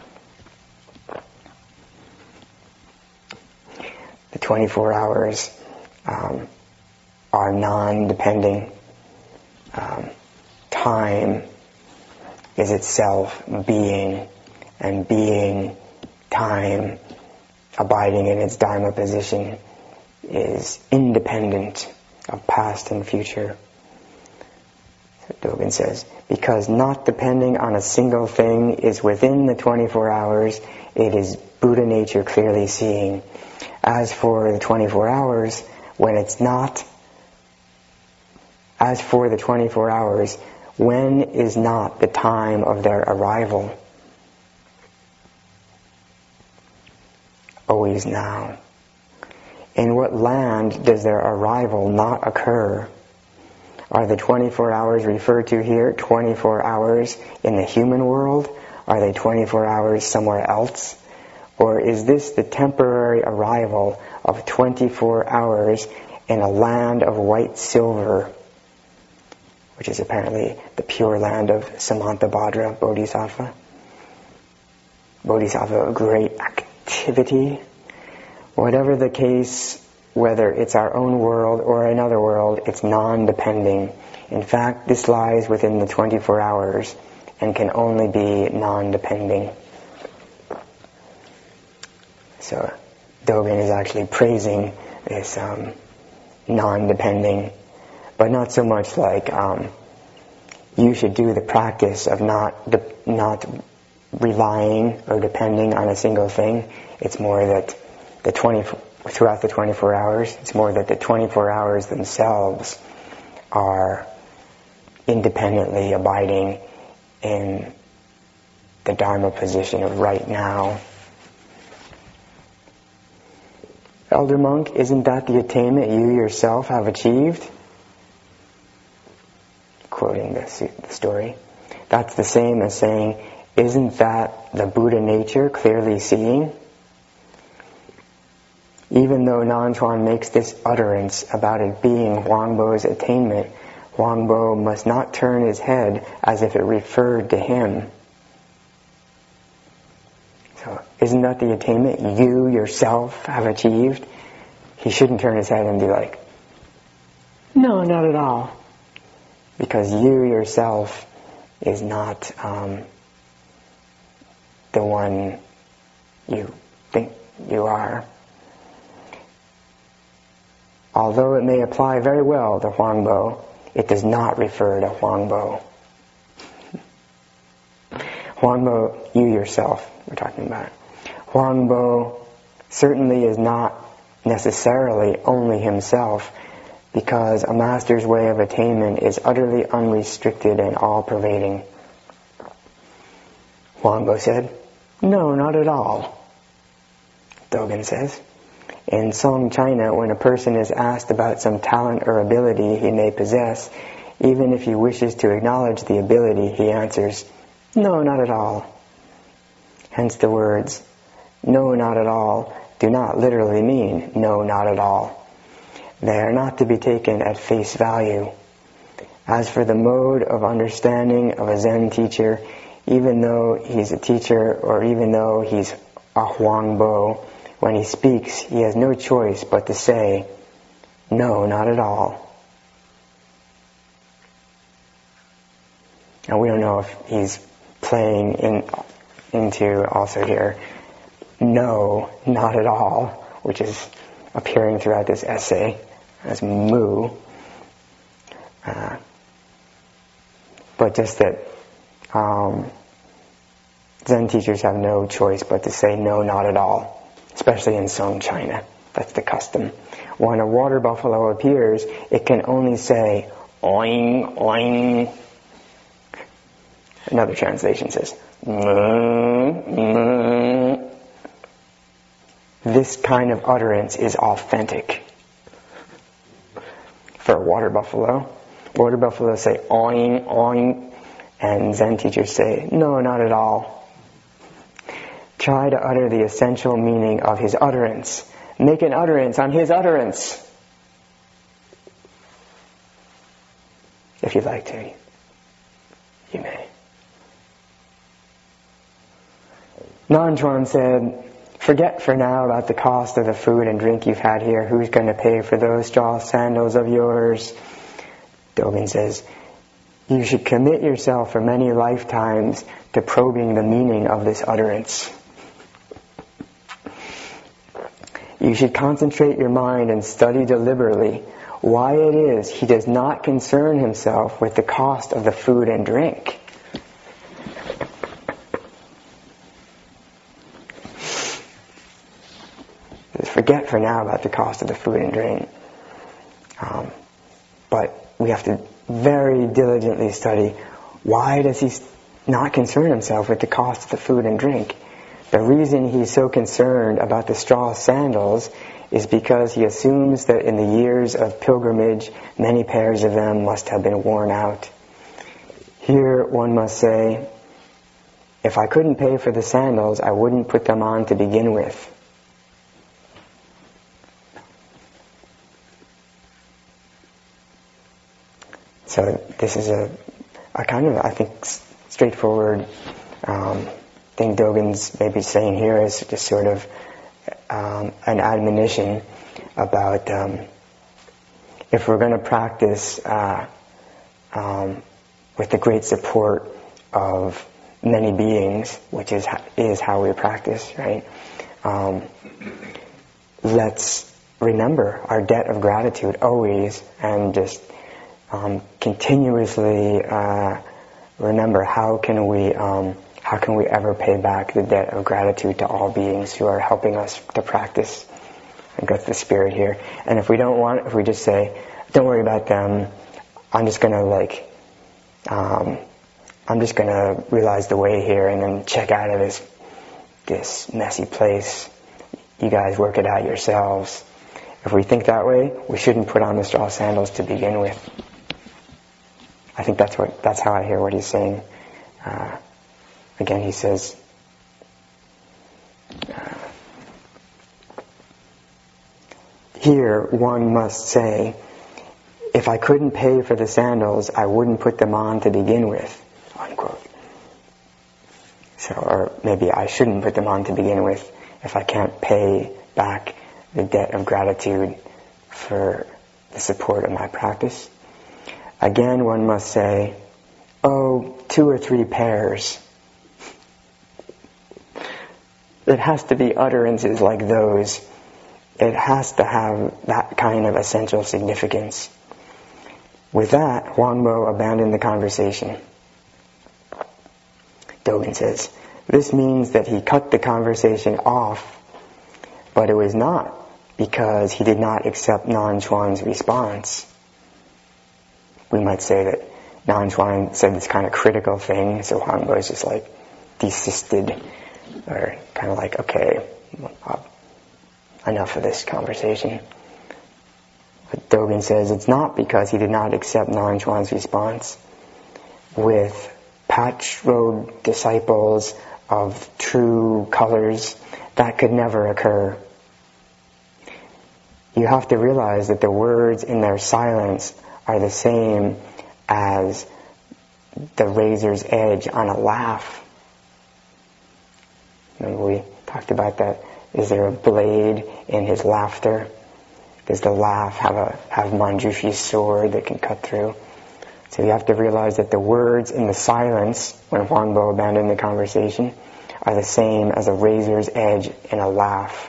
The 24 hours are non-depending. Time is itself being, and being, time, abiding in its Dharma position, is independent of past and future. So Dogen says, because not depending on a single thing is within the 24 hours, it is Buddha nature clearly seeing. As for the 24 hours, when it's not, as for the 24 hours, when is not the time of their arrival? Always now. In what land does their arrival not occur? Are the 24 hours referred to here 24 hours in the human world? Are they 24 hours somewhere else? Or is this the temporary arrival of 24 hours in a land of white silver, which is apparently the pure land of Samantabhadra Bodhisattva? Bodhisattva of great activity. Whatever the case, whether it's our own world or another world, it's non-depending. In fact, this lies within the 24 hours and can only be non-depending. So Dogen is actually praising this non-depending, but not so much like you should do the practice of not relying or depending on a single thing. It's more that throughout the 24 hours, it's more that the 24 hours themselves are independently abiding in the Dharma position of right now. Elder monk, isn't that the attainment you yourself have achieved? Quoting the story. That's the same as saying, isn't that the Buddha nature clearly seeing? Even though Nan Chuan makes this utterance about it being Huangbo's attainment, Huangbo must not turn his head as if it referred to him. So, isn't that the attainment you yourself have achieved? He shouldn't turn his head and be like, no, not at all. Because you yourself is not the one you think you are. Although it may apply very well to Huangbo, it does not refer to Huangbo. Huangbo, you yourself, we're talking about. Huangbo certainly is not necessarily only himself, because a master's way of attainment is utterly unrestricted and all-pervading. Huangbo said, no, not at all. Dogen says, In Song China, when a person is asked about some talent or ability he may possess, even if he wishes to acknowledge the ability, he answers, "No, not at all." Hence the words, "no, not at all," do not literally mean "no, not at all." They are not to be taken at face value. As for the mode of understanding of a Zen teacher, even though he's a teacher or even though he's a Huangbo, when he speaks, he has no choice but to say, "No, not at all." Now we don't know if he's playing into also here, "No, not at all," which is appearing throughout this essay as mu. But just that Zen teachers have no choice but to say "no, not at all," especially in Song China. That's the custom. When a water buffalo appears, it can only say "oing, oing." Another translation says "mm." This kind of utterance is authentic for a water buffalo. Water buffaloes say "oing, oing," and Zen teachers say, "No, not at all." Try to utter the essential meaning of his utterance. Make an utterance on his utterance. If you'd like to, you may. Nanchuan said, "Forget for now about the cost of the food and drink you've had here. Who's going to pay for those straw sandals of yours?" Dogen says, "You should commit yourself for many lifetimes to probing the meaning of this utterance. You should concentrate your mind and study deliberately why it is he does not concern himself with the cost of the food and drink." Forget for now about the cost of the food and drink. But we have to very diligently study, why does he not concern himself with the cost of the food and drink? The reason he's so concerned about the straw sandals is because he assumes that in the years of pilgrimage, many pairs of them must have been worn out. Here one must say, if I couldn't pay for the sandals, I wouldn't put them on to begin with. So this is a kind of, I think, straightforward thing Dogen's maybe saying here is just sort of an admonition about if we're going to practice with the great support of many beings, which is how we practice, right? Let's remember our debt of gratitude always, and just continuously remember how can we ever pay back the debt of gratitude to all beings who are helping us to practice. And that's the spirit here. And if we just say, don't worry about them, I'm just gonna realize the way here and then check out of this messy place. You guys work it out yourselves. If we think that way, we shouldn't put on the straw sandals to begin with. I think that's how I hear what he's saying. Again, he says, here one must say, if I couldn't pay for the sandals, I wouldn't put them on to begin with, unquote. So, or maybe I shouldn't put them on to begin with if I can't pay back the debt of gratitude for the support of my practice. Again, one must say, 2 or 3 pairs. It has to be utterances like those. It has to have that kind of essential significance. With that, Huangbo abandoned the conversation. Dogen says, this means that he cut the conversation off, but it was not because he did not accept Nanchuan's response. We might say that Nanchuan said this kind of critical thing, so Huangbo is just desisted, or kind of okay, enough of this conversation. But Dogen says it's not because he did not accept Naran Chuan's response. With patchwork disciples of true colors, that could never occur. You have to realize that the words in their silence are the same as the razor's edge on a laugh. Remember we talked about that. Is there a blade in his laughter? Does the laugh have Manjushi's sword that can cut through? So you have to realize that the words in the silence, when Huang Bo abandoned the conversation, are the same as a razor's edge in a laugh.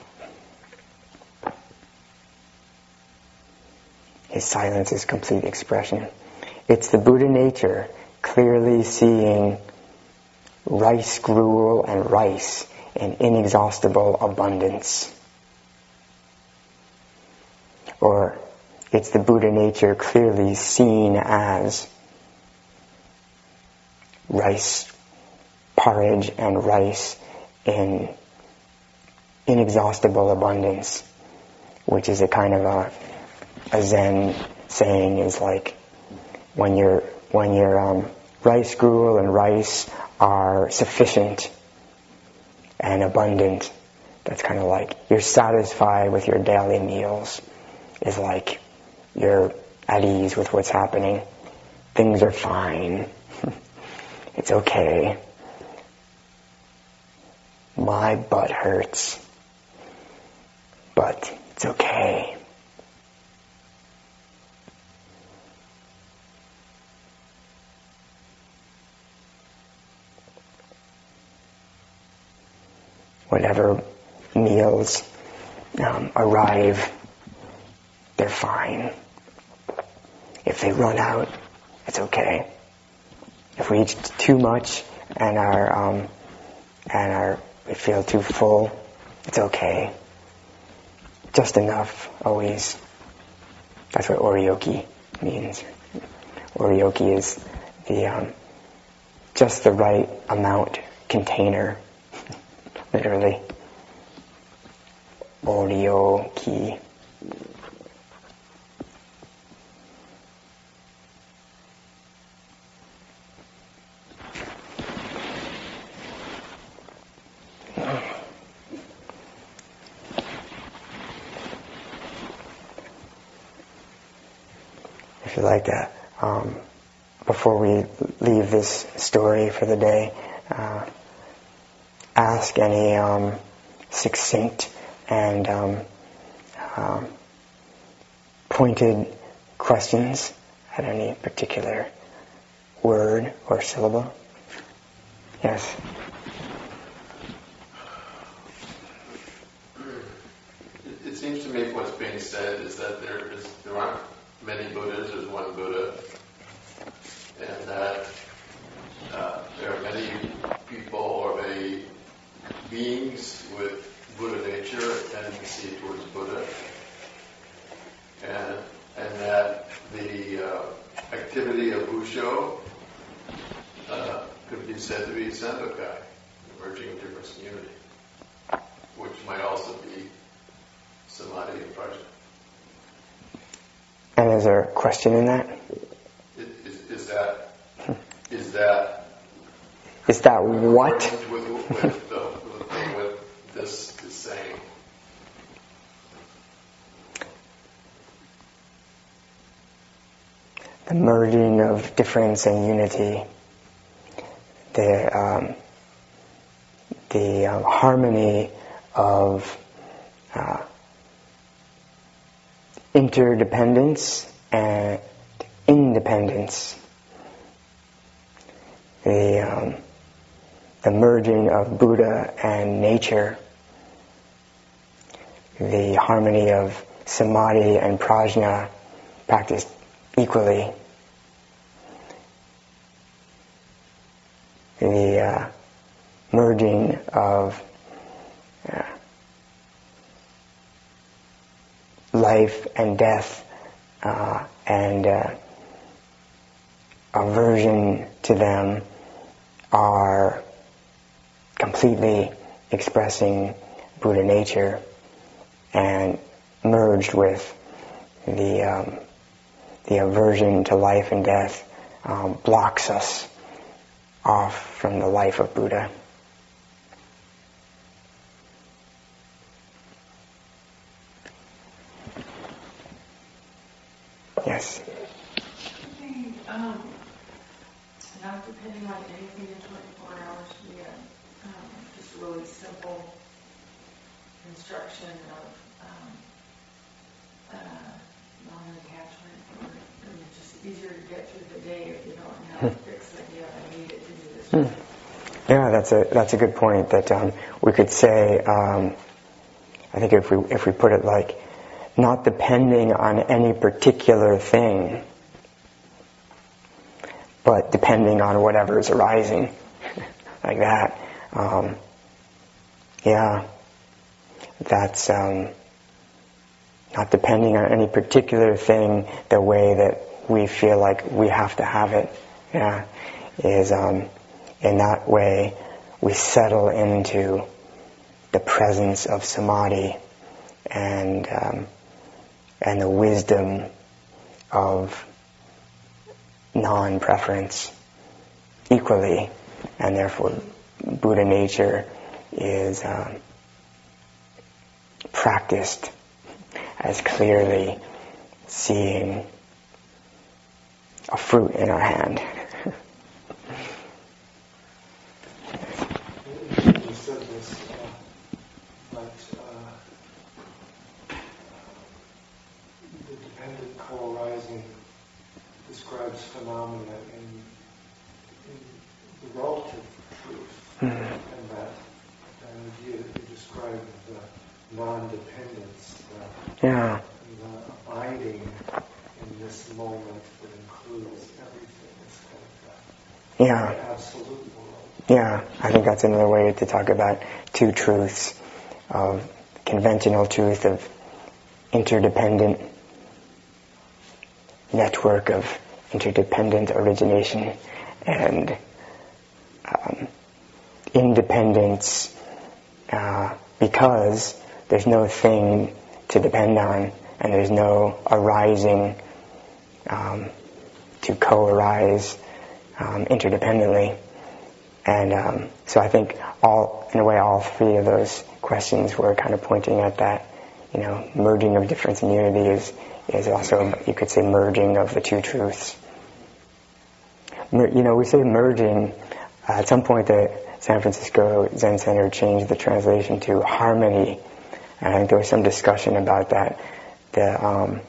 His silence is complete expression. It's the Buddha nature clearly seeing rice gruel and rice in inexhaustible abundance. Or it's the Buddha nature clearly seen as rice porridge and rice in inexhaustible abundance, which is a kind of a Zen saying is like when your rice gruel and rice are sufficient and abundant, that's kind of like you're satisfied with your daily meals, is like you're at ease with what's happening. Things are fine. It's okay. My butt hurts, but it's okay. Whatever meals arrive, they're fine. If they run out, it's okay. If we eat too much and we feel too full, it's okay. Just enough, always. That's what oryoki means. Oryoki is the just the right amount container. Literally. Oryoki. If you like that, before we leave this story for the day, ask any succinct and pointed questions at any particular word or syllable. Yes. It seems to me what's being said is that there aren't many Buddhas, there's one Buddha, and that there are many people or many beings with Buddha nature, a tendency towards Buddha, and that the activity of Busho could be said to be Sendokai, emerging difference in unity, which might also be Samadhi and Prajna. And is there a question in that? Is that what? With this is saying. The merging of difference and unity, the harmony of interdependence and independence, the merging of Buddha and nature, the harmony of samadhi and prajna practiced equally, the merging of life and death and aversion to them are completely expressing Buddha nature. and merged with the aversion to life and death blocks us off from the life of Buddha. Yes. Not depending on anything in 24 hours, we have just a really simple instruction of non-attachment. It's just easier to get through the day if you don't have to fix it. I need it to do this. Yeah, that's a good point. That we could say. I think if we put it like, not depending on any particular thing, but depending on whatever is arising, like that. That's not depending on any particular thing the way that we feel like we have to have it. Is in that way we settle into the presence of samadhi and the wisdom of non-preference equally, and therefore Buddha nature is practiced as clearly seeing a fruit in our hand. You said this, the dependent co-arising describes phenomena in the relative truth, and that idea that you described of the non-dependence, the abiding in this moment that includes everything. It's kind of the absolute world. Yeah, I think that's another way to talk about two truths, of conventional truth of interdependent network of interdependent origination, and independence because there's no thing to depend on, and there's no arising to co-arise interdependently. And so I think all three of those questions were kind of pointing at that, merging of difference and unity is also, you could say, merging of the two truths. We say merging. At some point, the San Francisco Zen Center changed the translation to harmony, and I think there was some discussion about that. The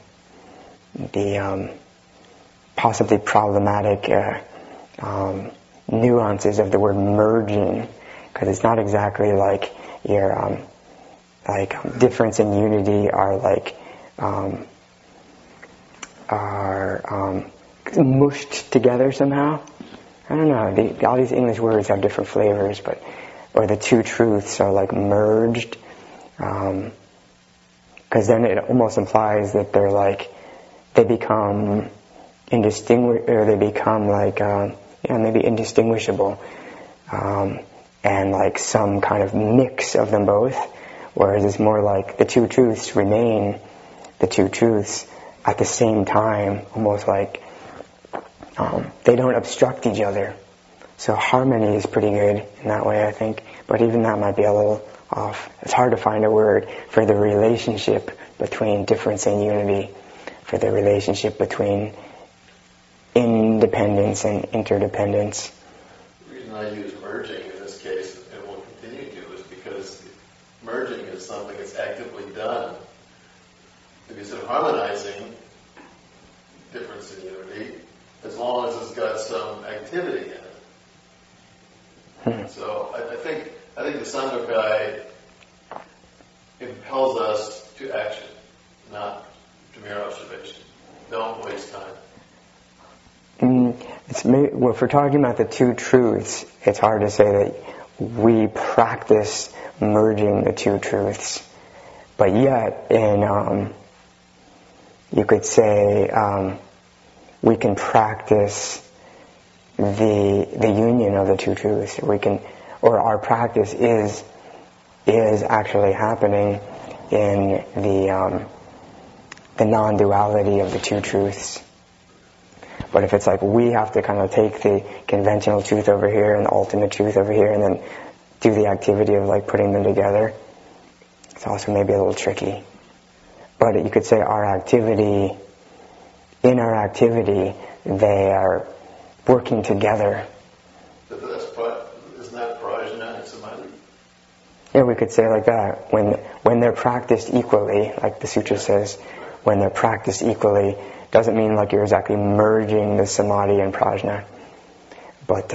possibly problematic nuances of the word merging, because it's not exactly like your difference and unity are mushed together somehow. I don't know. All these English words have different flavors, or the two truths are like merged, because then it almost implies that they become indistinguishable, or they become maybe indistinguishable, and like some kind of mix of them both. Whereas it's more like the two truths remain the two truths at the same time, almost like they don't obstruct each other. So harmony is pretty good in that way, I think. But even that might be a little off. It's hard to find a word for the relationship between difference and unity, for the relationship between independence and interdependence. The reason I use merging in this case, and will continue to, is because merging is something that's actively done. If you said harmonizing difference and unity, as long as it's got some activity in it. So I think the Sangha impels us to action, not to mere observation. Don't waste time. If we're talking about the two truths, it's hard to say that we practice merging the two truths. But yet, you could say we can practice the union of the two truths. Our practice is actually happening in the non-duality of the two truths. But if it's like we have to kind of take the conventional truth over here and the ultimate truth over here and then do the activity of like putting them together, it's also maybe a little tricky. But you could say in our activity, they are working together. Isn't that prajna and samadhi? Yeah, we could say like that. When they're practiced equally, like the sutra says, when they're practiced equally, doesn't mean like you're exactly merging the samadhi and prajna. But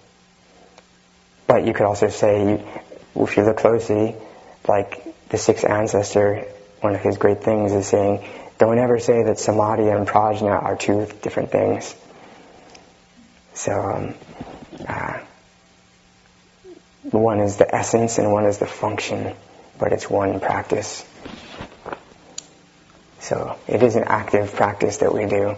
you could also say, if you look closely, like the sixth ancestor, one of his great things is saying, don't ever say that samadhi and prajna are two different things. So one is the essence and one is the function, but it's one practice. So it is an active practice that we do.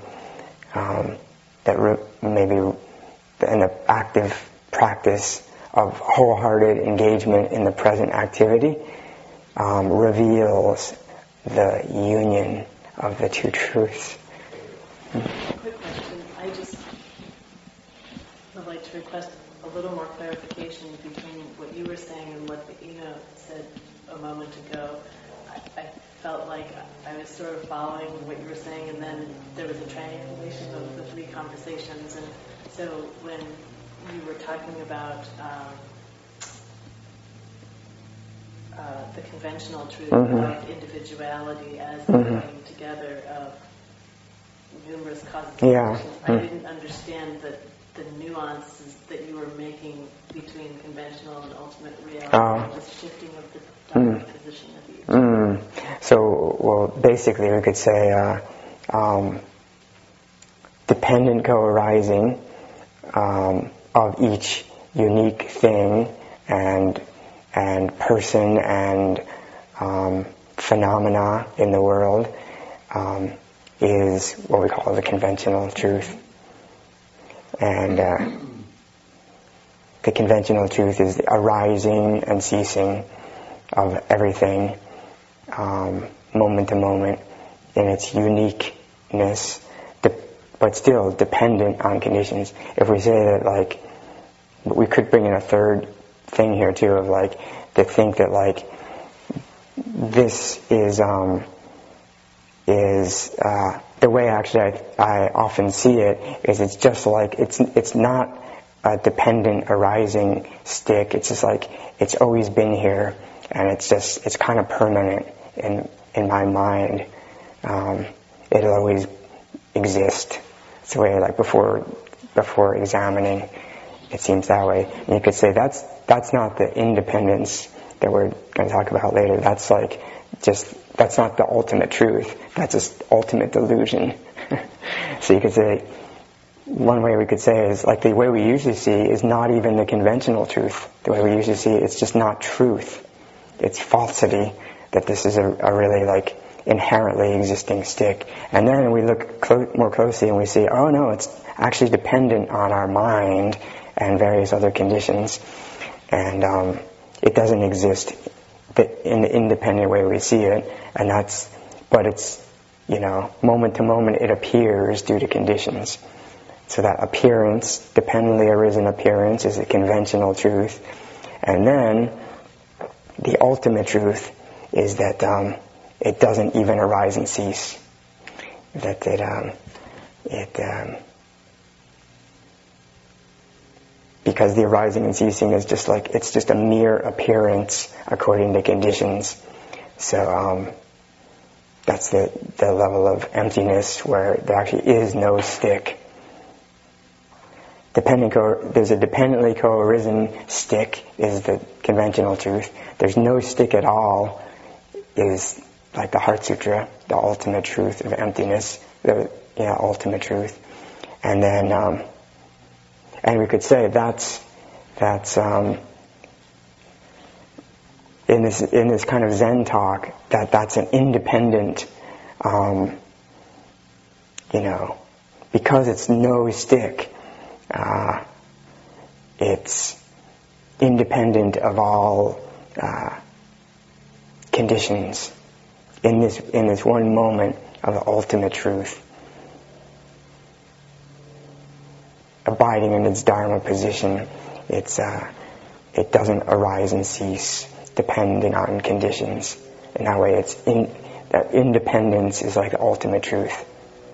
Maybe in the active practice of wholehearted engagement in the present activity reveals the union of the two truths. Quick question. I just would like to request a little more clarification between what you were saying and what Ina said a moment ago. I felt like I was sort of following what you were saying, and then there was a triangulation of the three conversations. And so when you were talking about the conventional truth of individuality as the coming together of numerous causes and conditions, I didn't understand the nuances that you were making between conventional and ultimate reality, the shifting of the dominant position of each. So, well, basically we could say dependent co-arising of each unique thing and person and phenomena in the world is what we call the conventional truth. And the conventional truth is the arising and ceasing of everything moment to moment in its uniqueness, but still dependent on conditions. If we say that, like, we could bring in a third thing here too, of like to think that like this is the way actually I often see it is it's just like it's not a dependent arising stick. It's just like it's always been here, and it's kind of permanent in my mind. It'll always exist. It's the way, like before examining, it seems that way. And you could say that's not the independence that we're going to talk about later. That's like that's not the ultimate truth. That's just ultimate delusion. So you could say, one way we could say is like the way we usually see is not even the conventional truth. The way we usually see it's just not truth. It's falsity. That this is a really like inherently existing stick. And then we look more closely and we see, oh no, it's actually dependent on our mind and various other conditions. And it doesn't exist in the independent way we see it. But it's, moment to moment it appears due to conditions. So that appearance, dependently arisen appearance, is a conventional truth. And then the ultimate truth is that it doesn't even arise and cease. That because the arising and ceasing is just like, it's just a mere appearance according to conditions. So that's the level of emptiness where there actually is no stick. There's a dependently co-arisen stick is the conventional truth. There's no stick at all is like the Heart Sutra, the ultimate truth of emptiness, the ultimate truth. And then, and we could say that's in this kind of Zen talk that's an independent, because it's no stick. It's independent of all conditions. in this one moment of the ultimate truth, abiding in its Dharma position. It doesn't arise and cease, dependent on conditions. In that way, that independence is like the ultimate truth.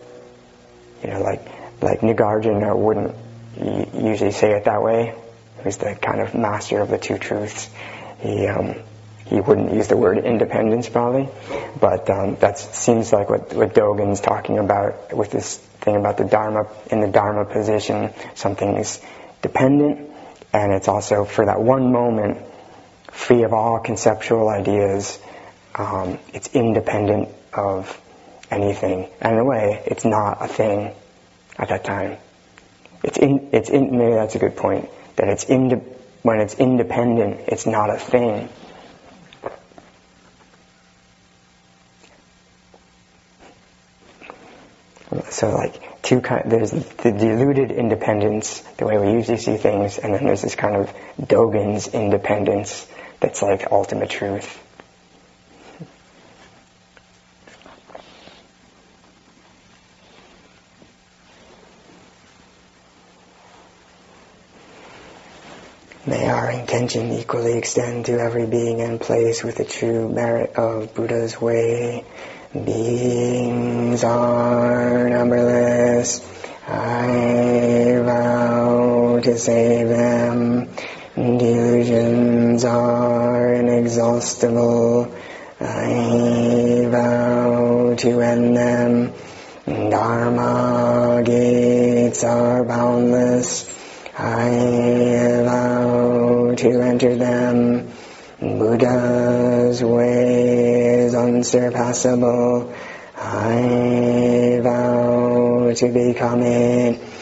Like Nagarjuna wouldn't usually say it that way. Who's the kind of master of the two truths. He wouldn't use the word independence probably, but that seems like what Dogen's talking about with this thing about the Dharma. In the Dharma position, something is dependent, and it's also for that one moment free of all conceptual ideas. It's independent of anything, and in a way, it's not a thing at that time. Maybe that's a good point. That when it's independent, it's not a thing. So there's the deluded independence, the way we usually see things, and then there's this kind of Dogen's independence that's like ultimate truth. May our intention equally extend to every being and place with the true merit of Buddha's way. Beings are numberless. I vow to save them. Delusions are inexhaustible. I vow to end them. Dharma gates are boundless. I vow to enter them. Buddha's way is unsurpassable. I vow to become it.